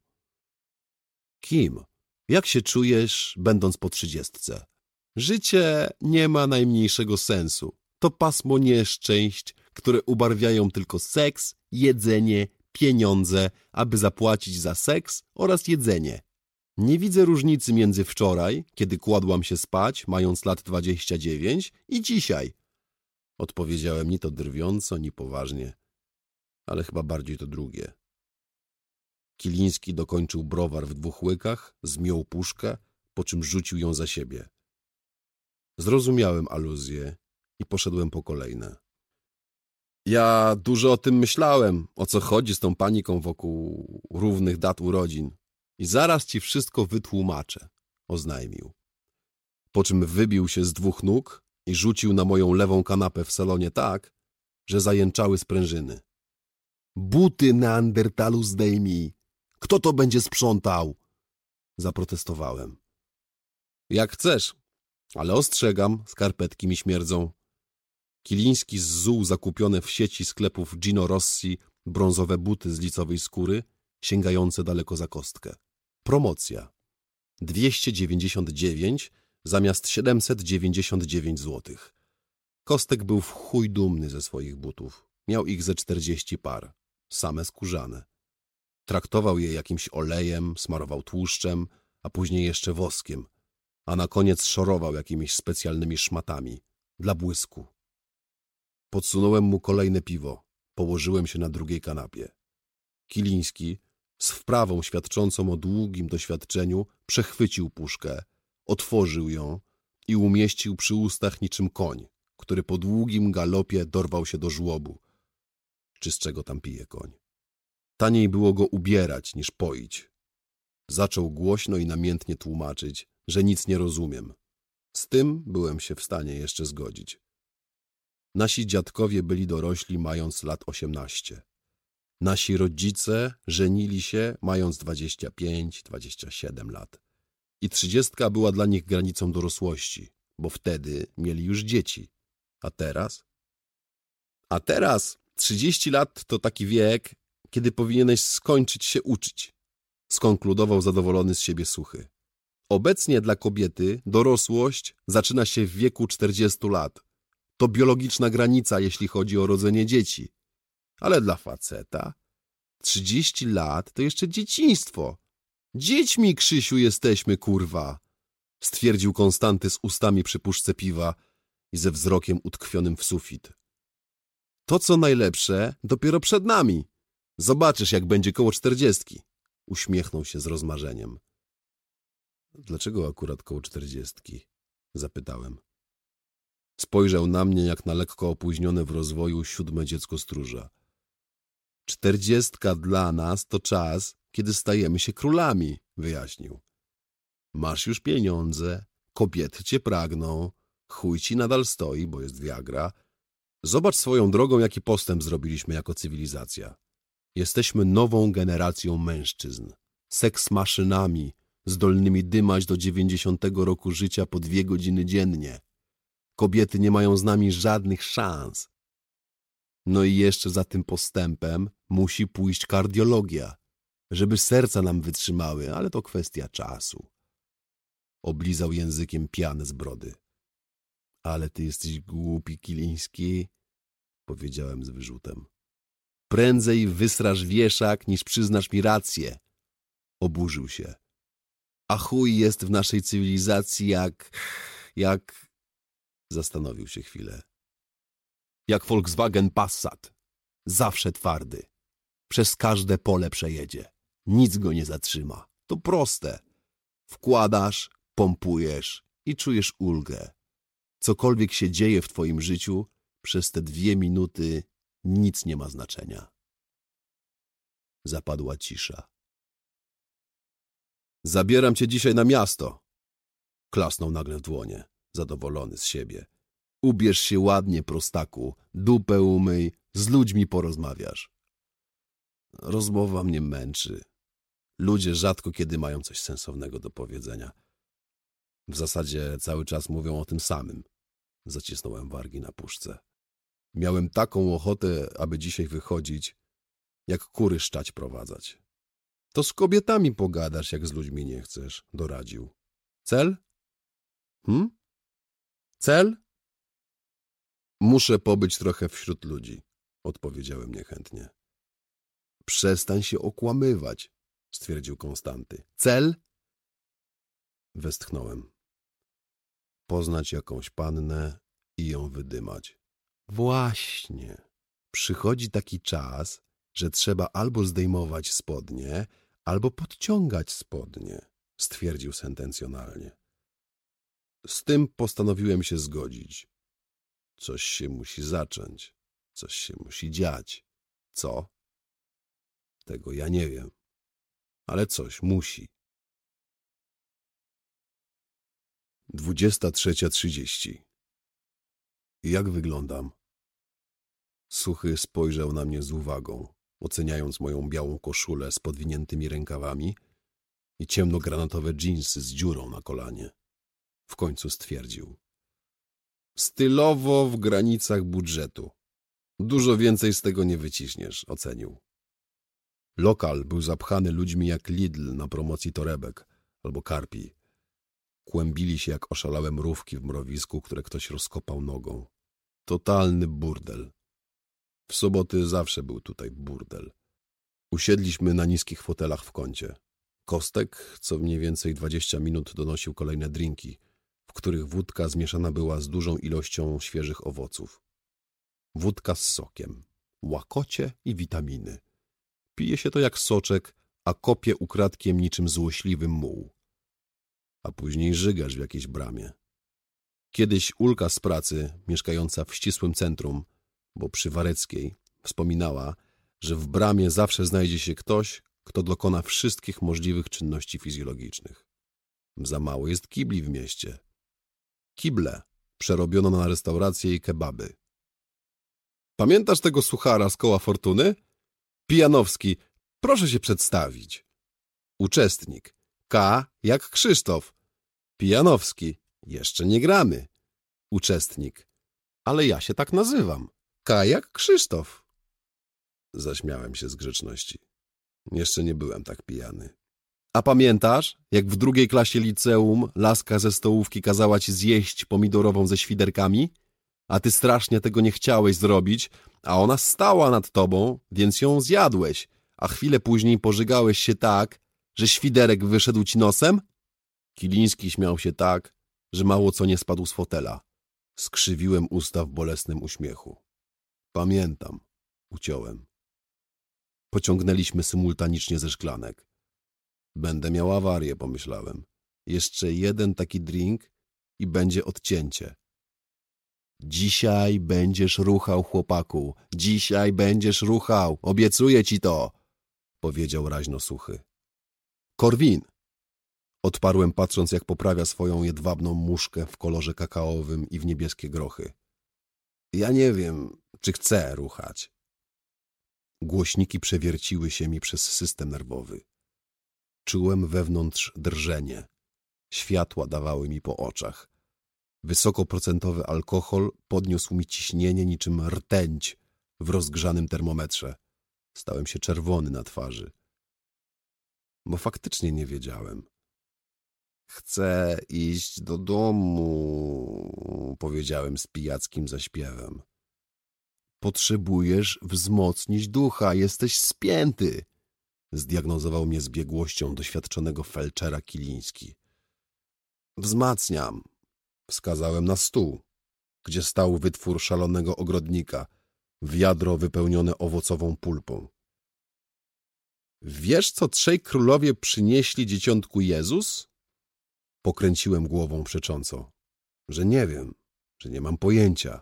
Kim? Jak się czujesz, będąc po trzydziestce? Życie nie ma najmniejszego sensu. To pasmo nieszczęść, które ubarwiają tylko seks, jedzenie, pieniądze, aby zapłacić za seks oraz jedzenie. Nie widzę różnicy między wczoraj, kiedy kładłam się spać, mając lat dwadzieścia dziewięć, i dzisiaj. Odpowiedziałem ni to drwiąco, ni poważnie, ale chyba bardziej to drugie. Kiliński dokończył browar w dwóch łykach, zmiął puszkę, po czym rzucił ją za siebie. Zrozumiałem aluzję i poszedłem po kolejne. Ja dużo o tym myślałem, o co chodzi z tą paniką wokół równych dat urodzin. I zaraz ci wszystko wytłumaczę, oznajmił. Po czym wybił się z dwóch nóg i rzucił na moją lewą kanapę w salonie tak, że zajęczały sprężyny. Buty Neandertalu zdejmij! Kto to będzie sprzątał? Zaprotestowałem. Jak chcesz, ale ostrzegam, skarpetki mi śmierdzą. Kiliński zzuł zakupione w sieci sklepów Gino Rossi brązowe buty z licowej skóry, sięgające daleko za kostkę. Promocja. dwieście dziewięćdziesiąt dziewięć zamiast siedemset dziewięćdziesiąt dziewięć złotych. Kostek był w chuj dumny ze swoich butów. Miał ich ze czterdzieści par. Same skórzane. Traktował je jakimś olejem, smarował tłuszczem, a później jeszcze woskiem, a na koniec szorował jakimiś specjalnymi szmatami, dla błysku. Podsunąłem mu kolejne piwo. Położyłem się na drugiej kanapie. Kiliński, z wprawą świadczącą o długim doświadczeniu, przechwycił puszkę, otworzył ją i umieścił przy ustach niczym koń, który po długim galopie dorwał się do żłobu. Czy z czego tam pije koń? Taniej było go ubierać niż poić. Zaczął głośno i namiętnie tłumaczyć, że nic nie rozumiem. Z tym byłem się w stanie jeszcze zgodzić. Nasi dziadkowie byli dorośli, mając lat osiemnaście. Nasi rodzice żenili się, mając dwadzieścia pięć, dwadzieścia siedem lat. I trzydziestka była dla nich granicą dorosłości, bo wtedy mieli już dzieci. A teraz? A teraz trzydzieści lat to taki wiek, kiedy powinieneś skończyć się uczyć. Skonkludował zadowolony z siebie Suchy. Obecnie dla kobiety dorosłość zaczyna się w wieku czterdziestu lat. To biologiczna granica, jeśli chodzi o rodzenie dzieci. Ale dla faceta trzydzieści lat to jeszcze dzieciństwo. Dziećmi, Krzysiu, jesteśmy, kurwa, stwierdził Konstanty z ustami przy puszce piwa i ze wzrokiem utkwionym w sufit. To, co najlepsze, dopiero przed nami. Zobaczysz, jak będzie koło czterdziestki. Uśmiechnął się z rozmarzeniem. Dlaczego akurat koło czterdziestki? Zapytałem. Spojrzał na mnie jak na lekko opóźnione w rozwoju siódme dziecko stróża. Czterdziestka dla nas to czas, kiedy stajemy się królami, wyjaśnił. Masz już pieniądze, kobiety cię pragną, chuj ci nadal stoi, bo jest Viagra. Zobacz swoją drogą, jaki postęp zrobiliśmy jako cywilizacja. Jesteśmy nową generacją mężczyzn, seksmaszynami, zdolnymi dymać do dziewięćdziesiątego roku życia po dwie godziny dziennie. Kobiety nie mają z nami żadnych szans. No i jeszcze za tym postępem musi pójść kardiologia, żeby serca nam wytrzymały, ale to kwestia czasu. Oblizał językiem pianę z brody. Ale ty jesteś głupi, Kiliński, powiedziałem z wyrzutem. Prędzej wysrasz wieszak, niż przyznasz mi rację. Oburzył się. A chuj jest w naszej cywilizacji jak... jak... Zastanowił się chwilę. Jak Volkswagen Passat. Zawsze twardy. Przez każde pole przejedzie. Nic go nie zatrzyma. To proste. Wkładasz, pompujesz i czujesz ulgę. Cokolwiek się dzieje w twoim życiu, przez te dwie minuty nic nie ma znaczenia. Zapadła cisza. Zabieram cię dzisiaj na miasto. Klasnął nagle w dłonie, zadowolony z siebie. Ubierz się ładnie, prostaku, dupę umyj, z ludźmi porozmawiasz. Rozmowa mnie męczy. Ludzie rzadko kiedy mają coś sensownego do powiedzenia. W zasadzie cały czas mówią o tym samym. Zacisnąłem wargi na puszce. Miałem taką ochotę, aby dzisiaj wychodzić, jak kury szczać prowadzać. To z kobietami pogadasz, jak z ludźmi nie chcesz, doradził. Cel? Hm? Cel? Muszę pobyć trochę wśród ludzi, odpowiedziałem niechętnie. Przestań się okłamywać, stwierdził Konstanty. Cel? Westchnąłem. Poznać jakąś pannę i ją wydymać. Właśnie. Przychodzi taki czas, że trzeba albo zdejmować spodnie, albo podciągać spodnie, stwierdził sentencjonalnie. Z tym postanowiłem się zgodzić. Coś się musi zacząć, coś się musi dziać. Co? Tego ja nie wiem, ale coś musi. Dwudziesta trzecia trzydzieści. Jak wyglądam? Suchy spojrzał na mnie z uwagą, oceniając moją białą koszulę z podwiniętymi rękawami i ciemnogranatowe dżinsy z dziurą na kolanie. W końcu stwierdził. Stylowo w granicach budżetu. Dużo więcej z tego nie wyciśniesz, ocenił. Lokal był zapchany ludźmi jak Lidl na promocji torebek albo karpi. Kłębili się jak oszalałe mrówki w mrowisku, które ktoś rozkopał nogą. Totalny burdel. W soboty zawsze był tutaj burdel. Usiedliśmy na niskich fotelach w kącie. Kostek co mniej więcej dwadzieścia minut donosił kolejne drinki, w których wódka zmieszana była z dużą ilością świeżych owoców. Wódka z sokiem, łakocie i witaminy. Pije się to jak soczek, a kopie ukradkiem niczym złośliwy muł. A później żygasz w jakiejś bramie. Kiedyś Ulka z pracy, mieszkająca w ścisłym centrum, bo przy Wareckiej, wspominała, że w bramie zawsze znajdzie się ktoś, kto dokona wszystkich możliwych czynności fizjologicznych. Za mało jest kibli w mieście. Kible przerobiono na restauracje i kebaby. Pamiętasz tego suchara z Koła Fortuny? Pijanowski, proszę się przedstawić. Uczestnik. K jak Krzysztof. Pijanowski. Jeszcze nie gramy. Uczestnik. Ale ja się tak nazywam. K jak Krzysztof. Zaśmiałem się z grzeczności. Jeszcze nie byłem tak pijany. A pamiętasz, jak w drugiej klasie liceum laska ze stołówki kazała ci zjeść pomidorową ze świderkami? A ty strasznie tego nie chciałeś zrobić, a ona stała nad tobą, więc ją zjadłeś, a chwilę później pożygałeś się tak, że świderek wyszedł ci nosem? Kiliński śmiał się tak, że mało co nie spadł z fotela. Skrzywiłem usta w bolesnym uśmiechu. Pamiętam, uciąłem. Pociągnęliśmy symultanicznie ze szklanek. Będę miał awarię, pomyślałem. Jeszcze jeden taki drink i będzie odcięcie. Dzisiaj będziesz ruchał, chłopaku. Dzisiaj będziesz ruchał. Obiecuję ci to, powiedział raźno Suchy. Korwin! Odparłem, patrząc, jak poprawia swoją jedwabną muszkę w kolorze kakaowym i w niebieskie grochy. Ja nie wiem, czy chcę ruchać. Głośniki przewierciły się mi przez system nerwowy. Czułem wewnątrz drżenie. Światła dawały mi po oczach. Wysokoprocentowy alkohol podniósł mi ciśnienie niczym rtęć w rozgrzanym termometrze. Stałem się czerwony na twarzy. Bo faktycznie nie wiedziałem. Chcę iść do domu, powiedziałem z pijackim zaśpiewem. Potrzebujesz wzmocnić ducha, jesteś spięty, zdiagnozował mnie z biegłością doświadczonego felczera Kiliński. Wzmacniam, wskazałem na stół, gdzie stał wytwór szalonego ogrodnika, wiadro wypełnione owocową pulpą. Wiesz, co trzej królowie przynieśli dzieciątku Jezus? Pokręciłem głową przecząco, że nie wiem, że nie mam pojęcia.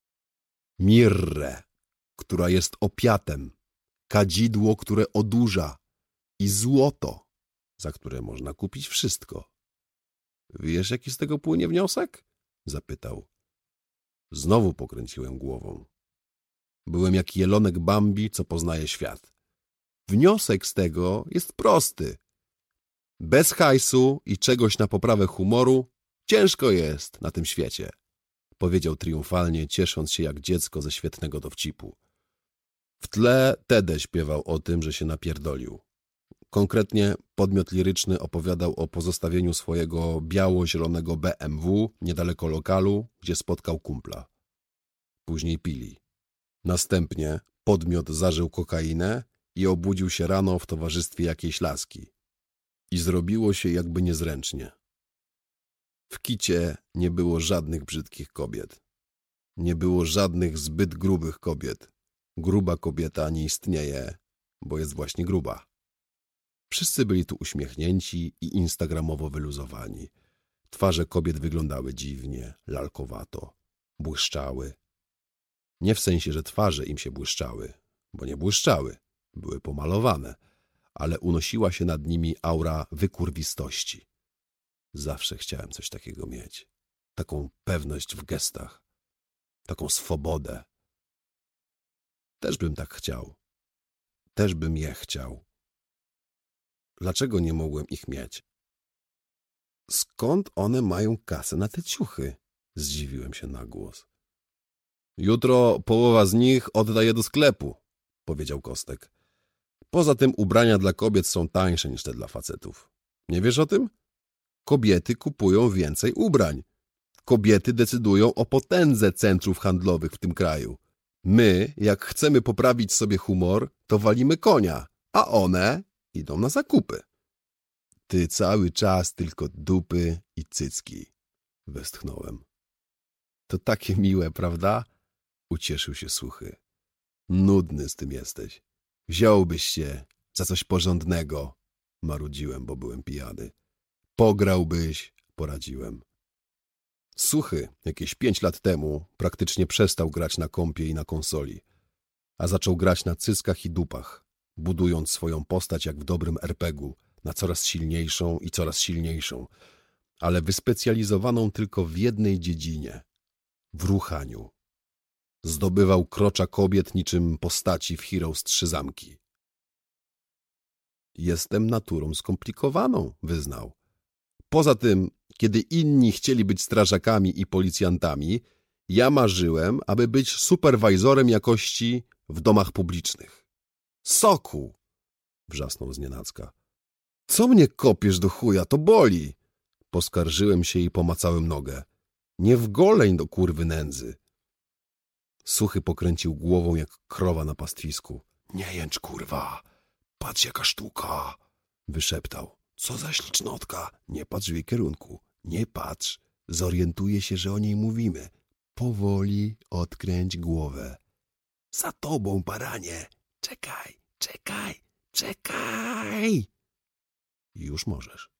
Mirrę, która jest opiatem, kadzidło, które odurza i złoto, za które można kupić wszystko. Wiesz, jaki z tego płynie wniosek? Zapytał. Znowu pokręciłem głową. Byłem jak jelonek Bambi, co poznaje świat. Wniosek z tego jest prosty. Bez hajsu i czegoś na poprawę humoru ciężko jest na tym świecie, powiedział triumfalnie, ciesząc się jak dziecko ze świetnego dowcipu. W tle Tede śpiewał o tym, że się napierdolił. Konkretnie podmiot liryczny opowiadał o pozostawieniu swojego biało-zielonego B M W niedaleko lokalu, gdzie spotkał kumpla. Później pili. Następnie podmiot zażył kokainę i obudził się rano w towarzystwie jakiejś laski. I zrobiło się jakby niezręcznie. W kicie nie było żadnych brzydkich kobiet. Nie było żadnych zbyt grubych kobiet. Gruba kobieta nie istnieje, bo jest właśnie gruba. Wszyscy byli tu uśmiechnięci i instagramowo wyluzowani. Twarze kobiet wyglądały dziwnie, lalkowato, błyszczały. Nie w sensie, że twarze im się błyszczały, bo nie błyszczały, były pomalowane, ale unosiła się nad nimi aura wykurwistości. Zawsze chciałem coś takiego mieć. Taką pewność w gestach. Taką swobodę. Też bym tak chciał. Też bym je chciał. Dlaczego nie mogłem ich mieć? Skąd one mają kasę na te ciuchy? Zdziwiłem się na głos. Jutro połowa z nich oddaję do sklepu, powiedział Kostek. Poza tym ubrania dla kobiet są tańsze niż te dla facetów. Nie wiesz o tym? Kobiety kupują więcej ubrań. Kobiety decydują o potędze centrów handlowych w tym kraju. My, jak chcemy poprawić sobie humor, to walimy konia, a one idą na zakupy. Ty cały czas tylko dupy i cycki, westchnąłem. To takie miłe, prawda? Ucieszył się Suchy. Nudny z tym jesteś. Wziąłbyś się za coś porządnego, marudziłem, bo byłem pijany. Pograłbyś, poradziłem. Suchy jakieś pięć lat temu praktycznie przestał grać na kompie i na konsoli. a zaczął grać na cyckach i dupach, budując swoją postać jak w dobrym er pe gu, na coraz silniejszą i coraz silniejszą, ale wyspecjalizowaną tylko w jednej dziedzinie – w ruchaniu. Zdobywał krocza kobiet niczym postaci w Heroes Trzy Zamki. Jestem naturą skomplikowaną, wyznał. Poza tym, kiedy inni chcieli być strażakami i policjantami, ja marzyłem, aby być superwajzorem jakości w domach publicznych. Soku! Wrzasnął znienacka. Co mnie kopiesz do chuja, to boli! Poskarżyłem się i pomacałem nogę. Nie w goleń do kurwy nędzy. Suchy pokręcił głową jak krowa na pastwisku. Nie jęcz, kurwa! Patrz jaka sztuka! Wyszeptał. Co za ślicznotka! Nie patrz w jej kierunku. Nie patrz. Zorientuje się, że o niej mówimy. Powoli odkręć głowę. Za tobą, baranie! Czekaj, czekaj, czekaj! Już możesz.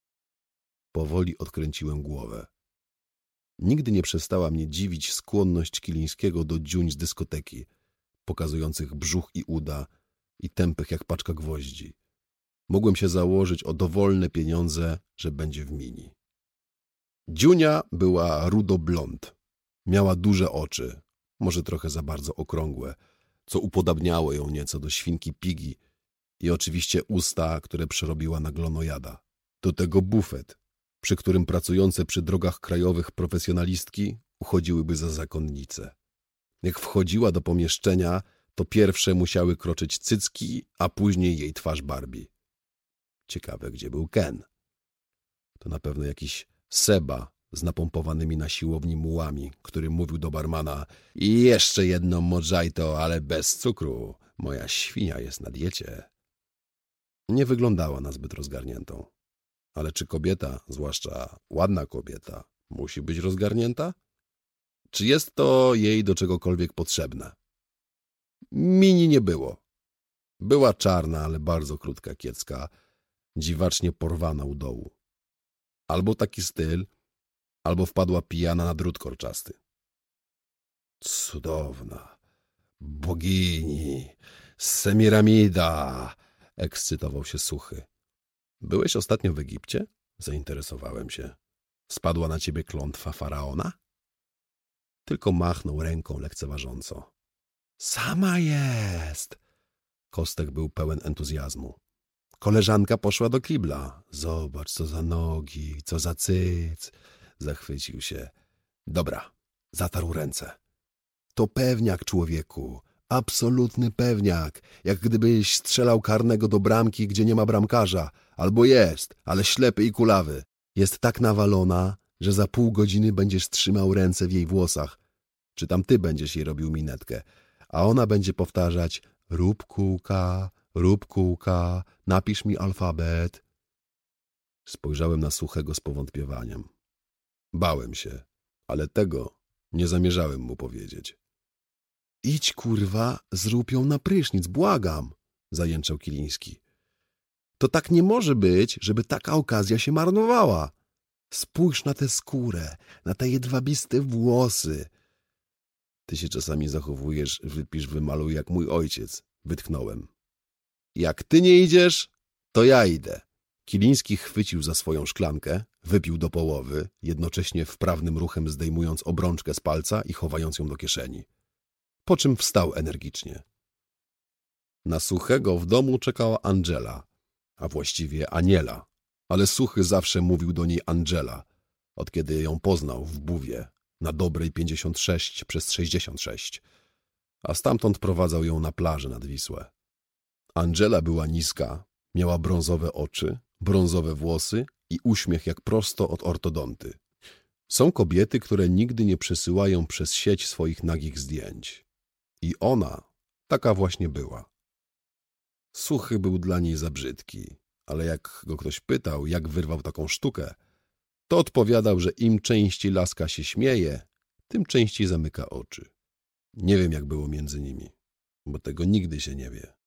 Powoli odkręciłem głowę. Nigdy nie przestała mnie dziwić skłonność Kilińskiego do dziuń z dyskoteki, pokazujących brzuch i uda i tępych jak paczka gwoździ. Mogłem się założyć o dowolne pieniądze, że będzie w mini. Dziunia była rudo-blond. Miała duże oczy, może trochę za bardzo okrągłe, co upodabniało ją nieco do świnki Pigi i oczywiście usta, które przerobiła na glonojada. Do tego bufet, przy którym pracujące przy drogach krajowych profesjonalistki uchodziłyby za zakonnice. Jak wchodziła do pomieszczenia, to pierwsze musiały kroczyć cycki, a później jej twarz Barbie. Ciekawe, gdzie był Ken. To na pewno jakiś Seba z napompowanymi na siłowni mułami, który mówił do barmana: i jeszcze jedno mojito, ale bez cukru. Moja świnia jest na diecie. Nie wyglądała na zbyt rozgarniętą. Ale czy kobieta, zwłaszcza ładna kobieta, musi być rozgarnięta? Czy jest to jej do czegokolwiek potrzebne? Mini nie było. Była czarna, ale bardzo krótka kiecka, dziwacznie porwana u dołu. Albo taki styl, albo wpadła pijana na drut korczasty. Cudowna, bogini, Semiramida, ekscytował się Suchy. Byłeś ostatnio w Egipcie? Zainteresowałem się. Spadła na ciebie klątwa faraona? Tylko machnął ręką lekceważąco. Sama jest! Kostek był pełen entuzjazmu. Koleżanka poszła do kibla. Zobacz, co za nogi, co za cyc. Zachwycił się. Dobra, zatarł ręce. To pewniak, człowieku. Absolutny pewniak. Jak gdybyś strzelał karnego do bramki, gdzie nie ma bramkarza. Albo jest, ale ślepy i kulawy. Jest tak nawalona, że za pół godziny będziesz trzymał ręce w jej włosach. Czy tam ty będziesz jej robił minetkę. A ona będzie powtarzać: rób kółka, rób kółka, napisz mi alfabet. Spojrzałem na Suchego z powątpiewaniem. Bałem się, ale tego nie zamierzałem mu powiedzieć. Idź, kurwa, zrób ją na prysznic, błagam, zajęczał Kiliński. To tak nie może być, żeby taka okazja się marnowała. Spójrz na tę skórę, na te jedwabiste włosy. Ty się czasami zachowujesz, wypisz, wymaluj jak mój ojciec, wytchnąłem. Jak ty nie idziesz, to ja idę. Kiliński chwycił za swoją szklankę, wypił do połowy, jednocześnie wprawnym ruchem zdejmując obrączkę z palca i chowając ją do kieszeni. Po czym wstał energicznie. Na Suchego w domu czekała Angela, a właściwie Aniela, ale Suchy zawsze mówił do niej Angela, od kiedy ją poznał w Buwie, na dobrej pięćdziesiąt sześć przez sześćdziesiąt sześć, a stamtąd prowadzał ją na plażę nad Wisłę. Angela była niska, miała brązowe oczy, brązowe włosy i uśmiech jak prosto od ortodonty. Są kobiety, które nigdy nie przesyłają przez sieć swoich nagich zdjęć. I ona taka właśnie była. Suchy był dla niej za brzydki, ale jak go ktoś pytał, jak wyrwał taką sztukę, to odpowiadał, że im częściej laska się śmieje, tym częściej zamyka oczy. Nie wiem, jak było między nimi, bo tego nigdy się nie wie.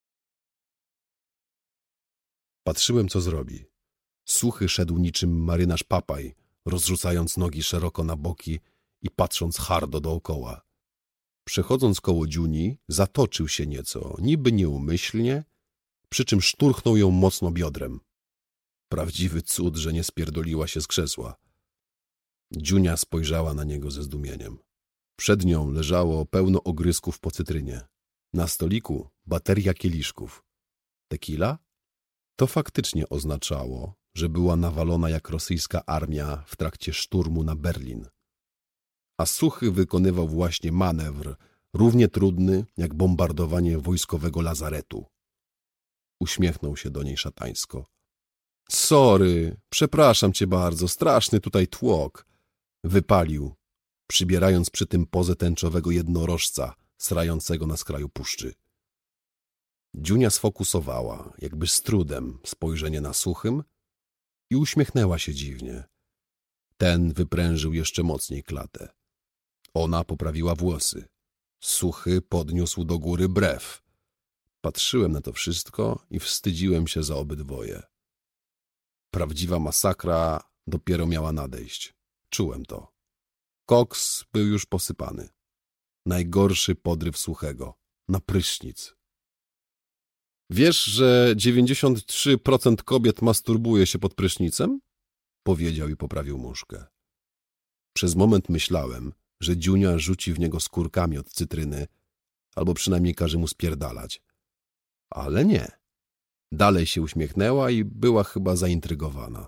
Patrzyłem, co zrobi. Suchy szedł niczym marynarz Papaj, rozrzucając nogi szeroko na boki i patrząc hardo dookoła. Przechodząc koło Dziuni, zatoczył się nieco, niby nieumyślnie, przy czym szturchnął ją mocno biodrem. Prawdziwy cud, że nie spierdoliła się z krzesła. Dziunia spojrzała na niego ze zdumieniem. Przed nią leżało pełno ogrysków po cytrynie. Na stoliku bateria kieliszków. Tequila? To faktycznie oznaczało, że była nawalona jak rosyjska armia w trakcie szturmu na Berlin. A Suchy wykonywał właśnie manewr, równie trudny jak bombardowanie wojskowego lazaretu. Uśmiechnął się do niej szatańsko. Sorry, przepraszam cię bardzo, straszny tutaj tłok. Wypalił, przybierając przy tym pozę tęczowego jednorożca srającego na skraju puszczy. Dziunia sfokusowała, jakby z trudem, spojrzenie na Suchym i uśmiechnęła się dziwnie. Ten wyprężył jeszcze mocniej klatę. Ona poprawiła włosy. Suchy podniósł do góry brew. Patrzyłem na to wszystko i wstydziłem się za obydwoje. Prawdziwa masakra dopiero miała nadejść. Czułem to. Koks był już posypany. Najgorszy podryw Suchego. Na prysznic. Wiesz, że dziewięćdziesiąt trzy procent kobiet masturbuje się pod prysznicem? Powiedział i poprawił muszkę. Przez moment myślałem, że Dziunia rzuci w niego skórkami od cytryny, albo przynajmniej każe mu spierdalać. Ale nie. Dalej się uśmiechnęła i była chyba zaintrygowana.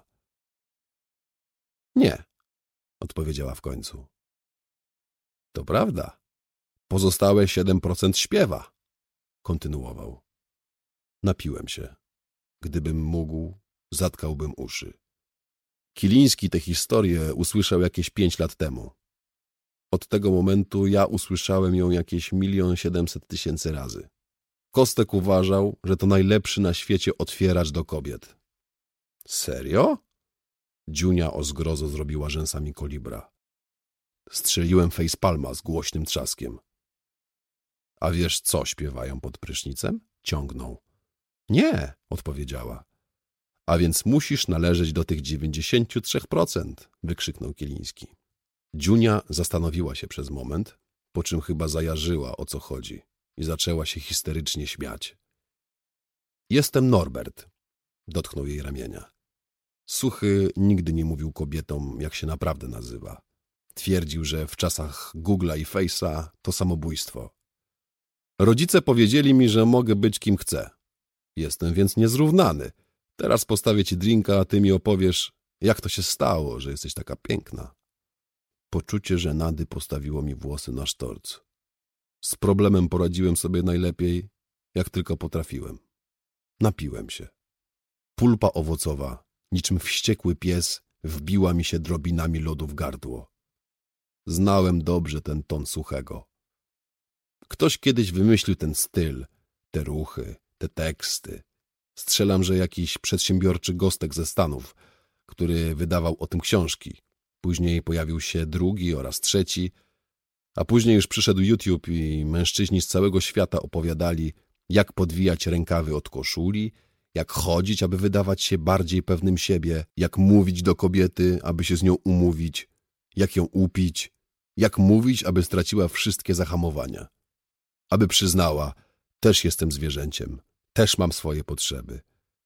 Nie, odpowiedziała w końcu. To prawda. Pozostałe siedem procent śpiewa, kontynuował. Napiłem się. Gdybym mógł, zatkałbym uszy. Kiliński tę historię usłyszał jakieś pięć lat temu. Od tego momentu ja usłyszałem ją jakieś milion siedemset tysięcy razy. Kostek uważał, że to najlepszy na świecie otwieracz do kobiet. Serio? Dziunia o zgrozo zrobiła rzęsami kolibra. Strzeliłem facepalma z głośnym trzaskiem. A wiesz, co śpiewają pod prysznicem? Ciągnął. Nie, odpowiedziała. A więc musisz należeć do tych dziewięćdziesięciu trzech procent, wykrzyknął Kiliński. Dziunia zastanowiła się przez moment, po czym chyba zajarzyła, o co chodzi i zaczęła się histerycznie śmiać. Jestem Norbert, dotknął jej ramienia. Suchy nigdy nie mówił kobietom, jak się naprawdę nazywa. Twierdził, że w czasach Google'a i Face'a to samobójstwo. Rodzice powiedzieli mi, że mogę być kim chcę. Jestem więc niezrównany. Teraz postawię ci drinka, a ty mi opowiesz, jak to się stało, że jesteś taka piękna. Poczucie żenady postawiło mi włosy na sztorc. Z problemem poradziłem sobie najlepiej, jak tylko potrafiłem. Napiłem się. Pulpa owocowa, niczym wściekły pies, wbiła mi się drobinami lodu w gardło. Znałem dobrze ten ton Suchego. Ktoś kiedyś wymyślił ten styl, te ruchy, te teksty. Strzelam, że jakiś przedsiębiorczy gostek ze Stanów, który wydawał o tym książki. Później pojawił się drugi oraz trzeci, a później już przyszedł YouTube i mężczyźni z całego świata opowiadali, jak podwijać rękawy od koszuli, jak chodzić, aby wydawać się bardziej pewnym siebie, jak mówić do kobiety, aby się z nią umówić, jak ją upić, jak mówić, aby straciła wszystkie zahamowania. Aby przyznała, też jestem zwierzęciem, też mam swoje potrzeby.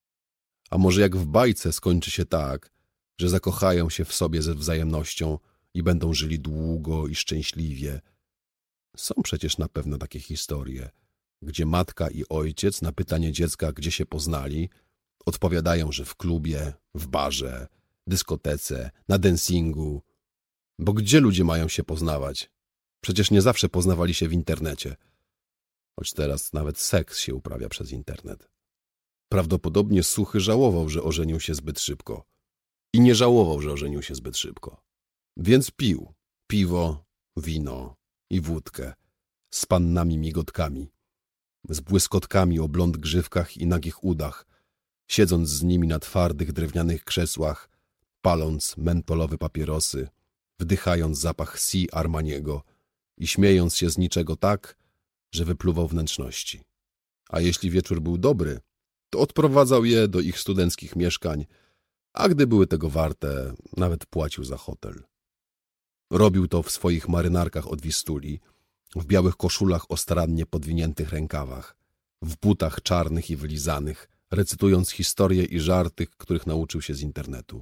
A może jak w bajce skończy się tak, że zakochają się w sobie ze wzajemnością i będą żyli długo i szczęśliwie. Są przecież na pewno takie historie, gdzie matka i ojciec na pytanie dziecka, gdzie się poznali, odpowiadają, że w klubie, w barze, dyskotece, na dancingu. Bo gdzie ludzie mają się poznawać? Przecież nie zawsze poznawali się w internecie. Choć teraz nawet seks się uprawia przez internet. Prawdopodobnie Suchy żałował, że ożenił się zbyt szybko. I nie żałował, że ożenił się zbyt szybko. Więc pił piwo, wino i wódkę z pannami migotkami, z błyskotkami o blond grzywkach i nagich udach, siedząc z nimi na twardych drewnianych krzesłach, paląc mentolowe papierosy, wdychając zapach Si Armaniego i śmiejąc się z niczego tak, że wypluwał wnętrzności. A jeśli wieczór był dobry, to odprowadzał je do ich studenckich mieszkań, a gdy były tego warte, nawet płacił za hotel. Robił to w swoich marynarkach od Wistuli, w białych koszulach o starannie podwiniętych rękawach, w butach czarnych i wylizanych, recytując historie i żarty, których nauczył się z internetu.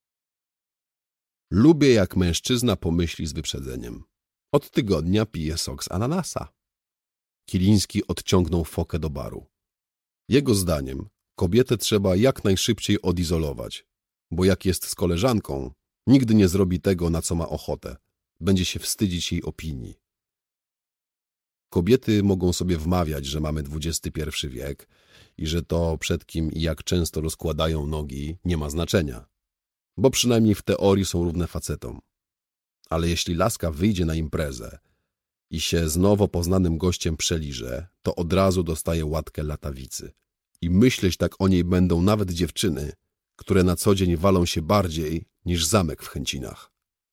Lubię, jak mężczyzna pomyśli z wyprzedzeniem. Od tygodnia piję sok z ananasa. Kiliński odciągnął fokę do baru. Jego zdaniem kobietę trzeba jak najszybciej odizolować, bo jak jest z koleżanką, nigdy nie zrobi tego, na co ma ochotę. Będzie się wstydzić jej opinii. Kobiety mogą sobie wmawiać, że mamy dwudziesty pierwszy wiek i że to, przed kim i jak często rozkładają nogi, nie ma znaczenia, bo przynajmniej w teorii są równe facetom. Ale jeśli laska wyjdzie na imprezę i się z nowo poznanym gościem przeliże, to od razu dostaje łatkę latawicy. I myśleć tak o niej będą nawet dziewczyny, które na co dzień walą się bardziej niż zamek w Chęcinach.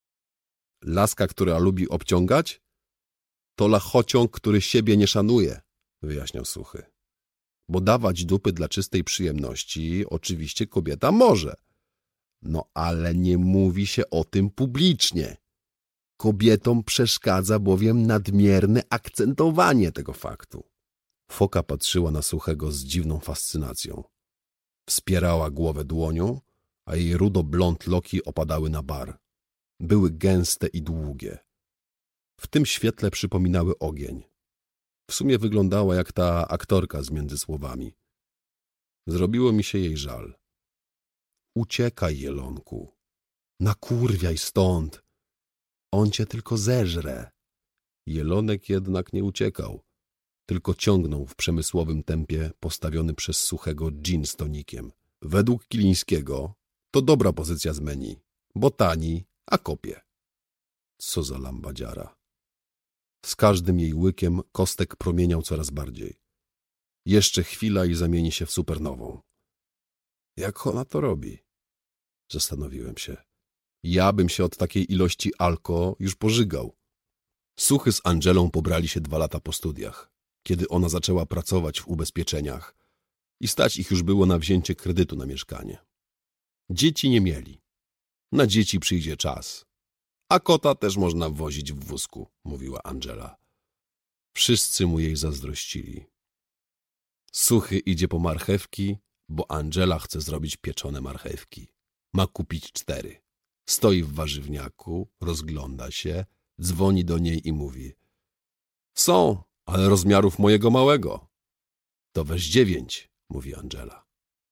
Laska, która lubi obciągać, to lachociąg, który siebie nie szanuje, wyjaśniał Suchy. Bo dawać dupy dla czystej przyjemności oczywiście kobieta może. No ale nie mówi się o tym publicznie. Kobietom przeszkadza bowiem nadmierne akcentowanie tego faktu. Foka patrzyła na Suchego z dziwną fascynacją. Wspierała głowę dłonią, a jej rudo-blond loki opadały na bar. Były gęste i długie. W tym świetle przypominały ogień. W sumie wyglądała jak ta aktorka z Między słowami. Zrobiło mi się jej żal. Uciekaj, jelonku. Nakurwiaj stąd. On cię tylko zeżre. Jelonek jednak nie uciekał, tylko ciągnął w przemysłowym tempie postawiony przez Suchego dżin z tonikiem. Według Kilińskiego to dobra pozycja z menu, bo tani, a kopie. Co za lambadziara. Z każdym jej łykiem Kostek promieniał coraz bardziej. Jeszcze chwila i zamieni się w supernową. Jak ona to robi? Zastanowiłem się. Ja bym się od takiej ilości alko już pożygał. Suchy z Angelą pobrali się dwa lata po studiach, kiedy ona zaczęła pracować w ubezpieczeniach i stać ich już było na wzięcie kredytu na mieszkanie. Dzieci nie mieli. Na dzieci przyjdzie czas. A kota też można wozić w wózku, mówiła Angela. Wszyscy mu jej zazdrościli. Suchy idzie po marchewki, bo Angela chce zrobić pieczone marchewki. Ma kupić cztery. Stoi w warzywniaku, rozgląda się, dzwoni do niej i mówi: są, ale rozmiarów mojego małego. To weź dziewięć, mówi Angela.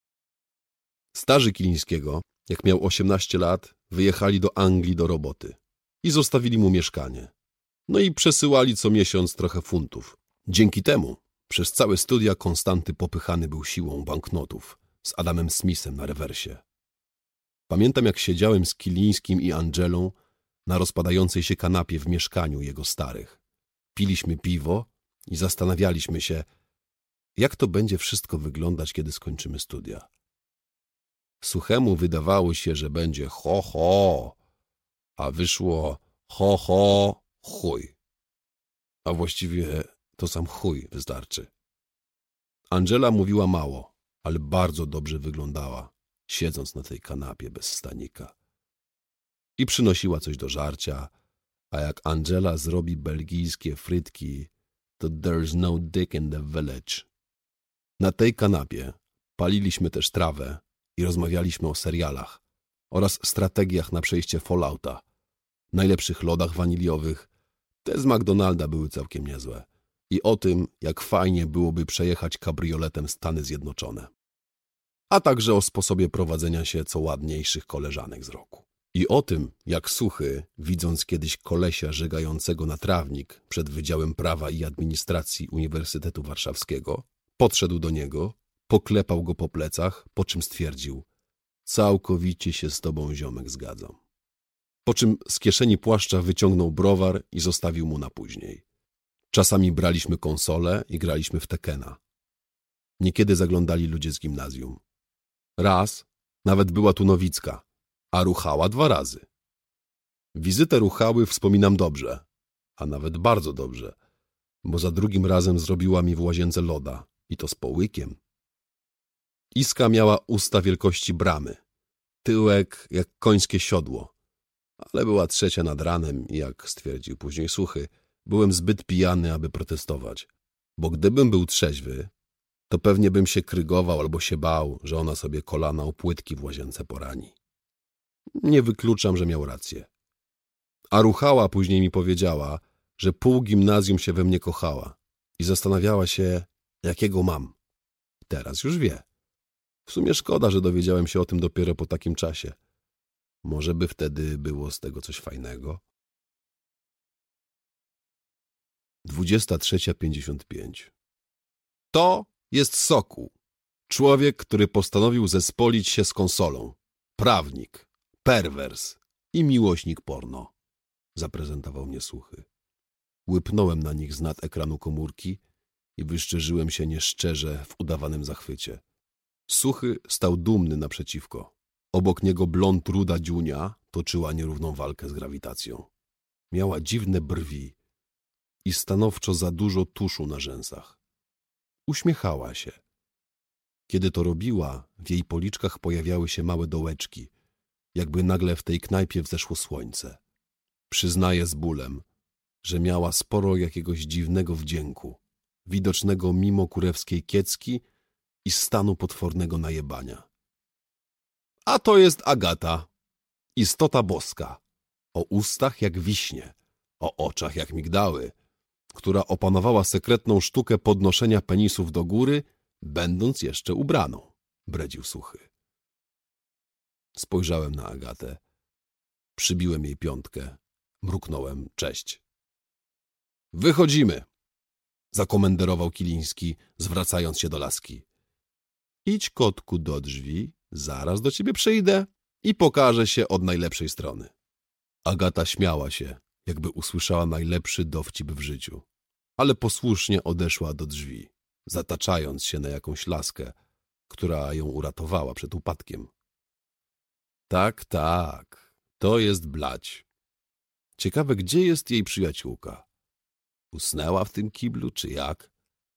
Starzy Kilińskiego, jak miał osiemnaście lat, wyjechali do Anglii do roboty i zostawili mu mieszkanie. No i przesyłali co miesiąc trochę funtów. Dzięki temu przez całe studia Konstanty popychany był siłą banknotów z Adamem Smithem na rewersie. Pamiętam, jak siedziałem z Kilińskim i Angelą na rozpadającej się kanapie w mieszkaniu jego starych. Piliśmy piwo i zastanawialiśmy się, jak to będzie wszystko wyglądać, kiedy skończymy studia. Suchemu wydawało się, że będzie ho, ho, a wyszło ho, ho, chuj. A właściwie to sam chuj wystarczy. Angela mówiła mało, ale bardzo dobrze wyglądała, siedząc na tej kanapie bez stanika. I przynosiła coś do żarcia, a jak Angela zrobi belgijskie frytki, to there's no dick in the village. Na tej kanapie paliliśmy też trawę i rozmawialiśmy o serialach oraz strategiach na przejście Fallouta, najlepszych lodach waniliowych, te z McDonalda były całkiem niezłe, i o tym, jak fajnie byłoby przejechać kabrioletem Stany Zjednoczone, a także o sposobie prowadzenia się co ładniejszych koleżanek z roku. I o tym, jak Suchy, widząc kiedyś kolesia żegającego na trawnik przed Wydziałem Prawa i Administracji Uniwersytetu Warszawskiego, podszedł do niego, poklepał go po plecach, po czym stwierdził: całkowicie się z tobą, ziomek, zgadzam. Po czym z kieszeni płaszcza wyciągnął browar i zostawił mu na później. Czasami braliśmy konsolę i graliśmy w Tekena. Niekiedy zaglądali ludzie z gimnazjum. Raz nawet była tu Nowicka, a Ruchała dwa razy. Wizytę Ruchały wspominam dobrze, a nawet bardzo dobrze, bo za drugim razem zrobiła mi w łazience loda, i to z połykiem. Iska miała usta wielkości bramy, tyłek jak końskie siodło, ale była trzecia nad ranem i, jak stwierdził później Suchy, Byłem zbyt pijany, aby protestować, bo gdybym był trzeźwy, to pewnie bym się krygował albo się bał, że ona sobie kolana o płytki w łazience porani. Nie wykluczam, że miał rację. A Ruchała później mi powiedziała, że pół gimnazjum się we mnie kochała i zastanawiała się, jakiego mam. Teraz już wie. W sumie szkoda, że dowiedziałem się o tym dopiero po takim czasie. Może by wtedy było z tego coś fajnego? dwudziesta trzecia pięćdziesiąt pięć. To jest Sokół. Człowiek, który postanowił zespolić się z konsolą. Prawnik, perwers i miłośnik porno. Zaprezentował mnie Suchy. Łypnąłem na nich z nad ekranu komórki i wyszczerzyłem się nieszczerze w udawanym zachwycie. Suchy stał dumny naprzeciwko. Obok niego blond ruda Dziunia toczyła nierówną walkę z grawitacją. Miała dziwne brwi i stanowczo za dużo tuszu na rzęsach. Uśmiechała się. Kiedy to robiła, w jej policzkach pojawiały się małe dołeczki, jakby nagle w tej knajpie wzeszło słońce. Przyznaję z bólem, że miała sporo jakiegoś dziwnego wdzięku, widocznego mimo kurewskiej kiecki i stanu potwornego najebania. A to jest Agata, istota boska, o ustach jak wiśnie, o oczach jak migdały, która opanowała sekretną sztukę podnoszenia penisów do góry, będąc jeszcze ubraną, bredził Suchy. Spojrzałem na Agatę, przybiłem jej piątkę, mruknąłem cześć. Wychodzimy, zakomenderował Kiliński, zwracając się do laski. Idź, kotku, do drzwi, zaraz do ciebie przyjdę i pokażę się od najlepszej strony. Agata śmiała się, jakby usłyszała najlepszy dowcip w życiu, ale posłusznie odeszła do drzwi, zataczając się na jakąś laskę, która ją uratowała przed upadkiem. Tak, tak, to jest blać. Ciekawe, gdzie jest jej przyjaciółka? Usnęła w tym kiblu, czy jak?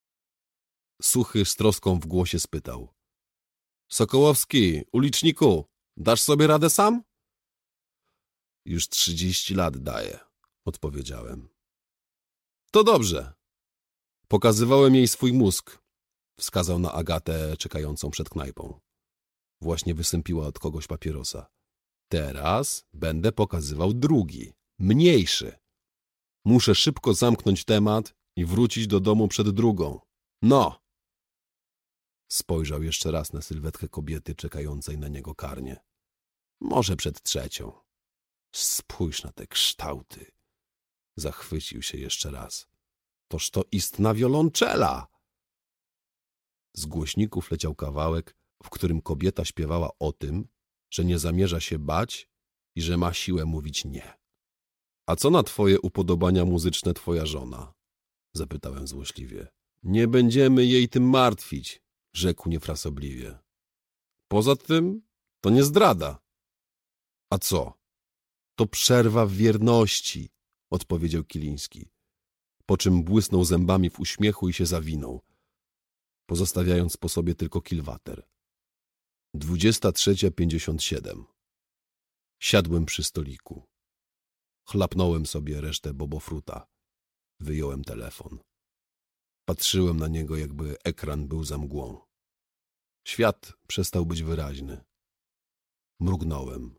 Suchy z troską w głosie spytał. Sokołowski, uliczniku, dasz sobie radę sam? Już trzydzieści lat daję, odpowiedziałem. To dobrze. Pokazywałem jej swój mózg, wskazał na Agatę czekającą przed knajpą. Właśnie wysępiła od kogoś papierosa. Teraz będę pokazywał drugi, mniejszy. Muszę szybko zamknąć temat i wrócić do domu przed drugą. No! Spojrzał jeszcze raz na sylwetkę kobiety czekającej na niego karnie. Może przed trzecią. Spójrz na te kształty. Zachwycił się jeszcze raz. Toż to istna wiolonczela! Z głośników leciał kawałek, w którym kobieta śpiewała o tym, że nie zamierza się bać i że ma siłę mówić nie. A co na twoje upodobania muzyczne twoja żona? Zapytałem złośliwie. Nie będziemy jej tym martwić, rzekł niefrasobliwie. Poza tym to nie zdrada. A co? To przerwa w wierności, odpowiedział Kiliński, po czym błysnął zębami w uśmiechu i się zawinął, pozostawiając po sobie tylko kilwater. Dwudziesta trzecia pięćdziesiąt siedem. Siadłem przy stoliku. Chlapnąłem sobie resztę bobofruta. Wyjąłem telefon. Patrzyłem na niego, jakby ekran był za mgłą. Świat przestał być wyraźny. Mrugnąłem.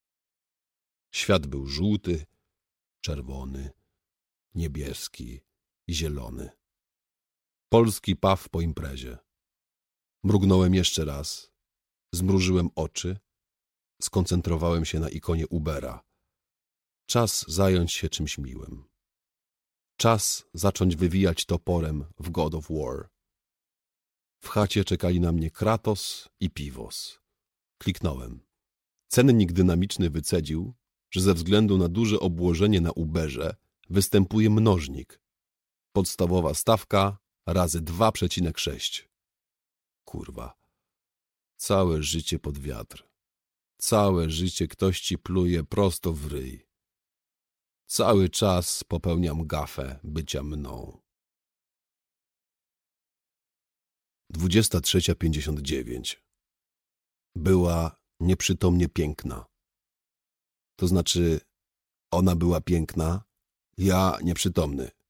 Świat był żółty, czerwony, niebieski i zielony. Polski paw po imprezie. Mrugnąłem jeszcze raz. Zmrużyłem oczy. Skoncentrowałem się na ikonie Ubera. Czas zająć się czymś miłym. Czas zacząć wywijać toporem w God of War. W chacie czekali na mnie Kratos i Piwos. Kliknąłem. Cennik dynamiczny wycedził, że ze względu na duże obłożenie na Uberze występuje mnożnik. Podstawowa stawka razy dwa przecinek sześć. Kurwa. Całe życie pod wiatr. Całe życie ktoś ci pluje prosto w ryj. Cały czas popełniam gafę bycia mną. Dwudziesta trzecia pięćdziesiąt dziewięć. Była nieprzytomnie piękna. To znaczy, ona była piękna, ja nieprzytomny.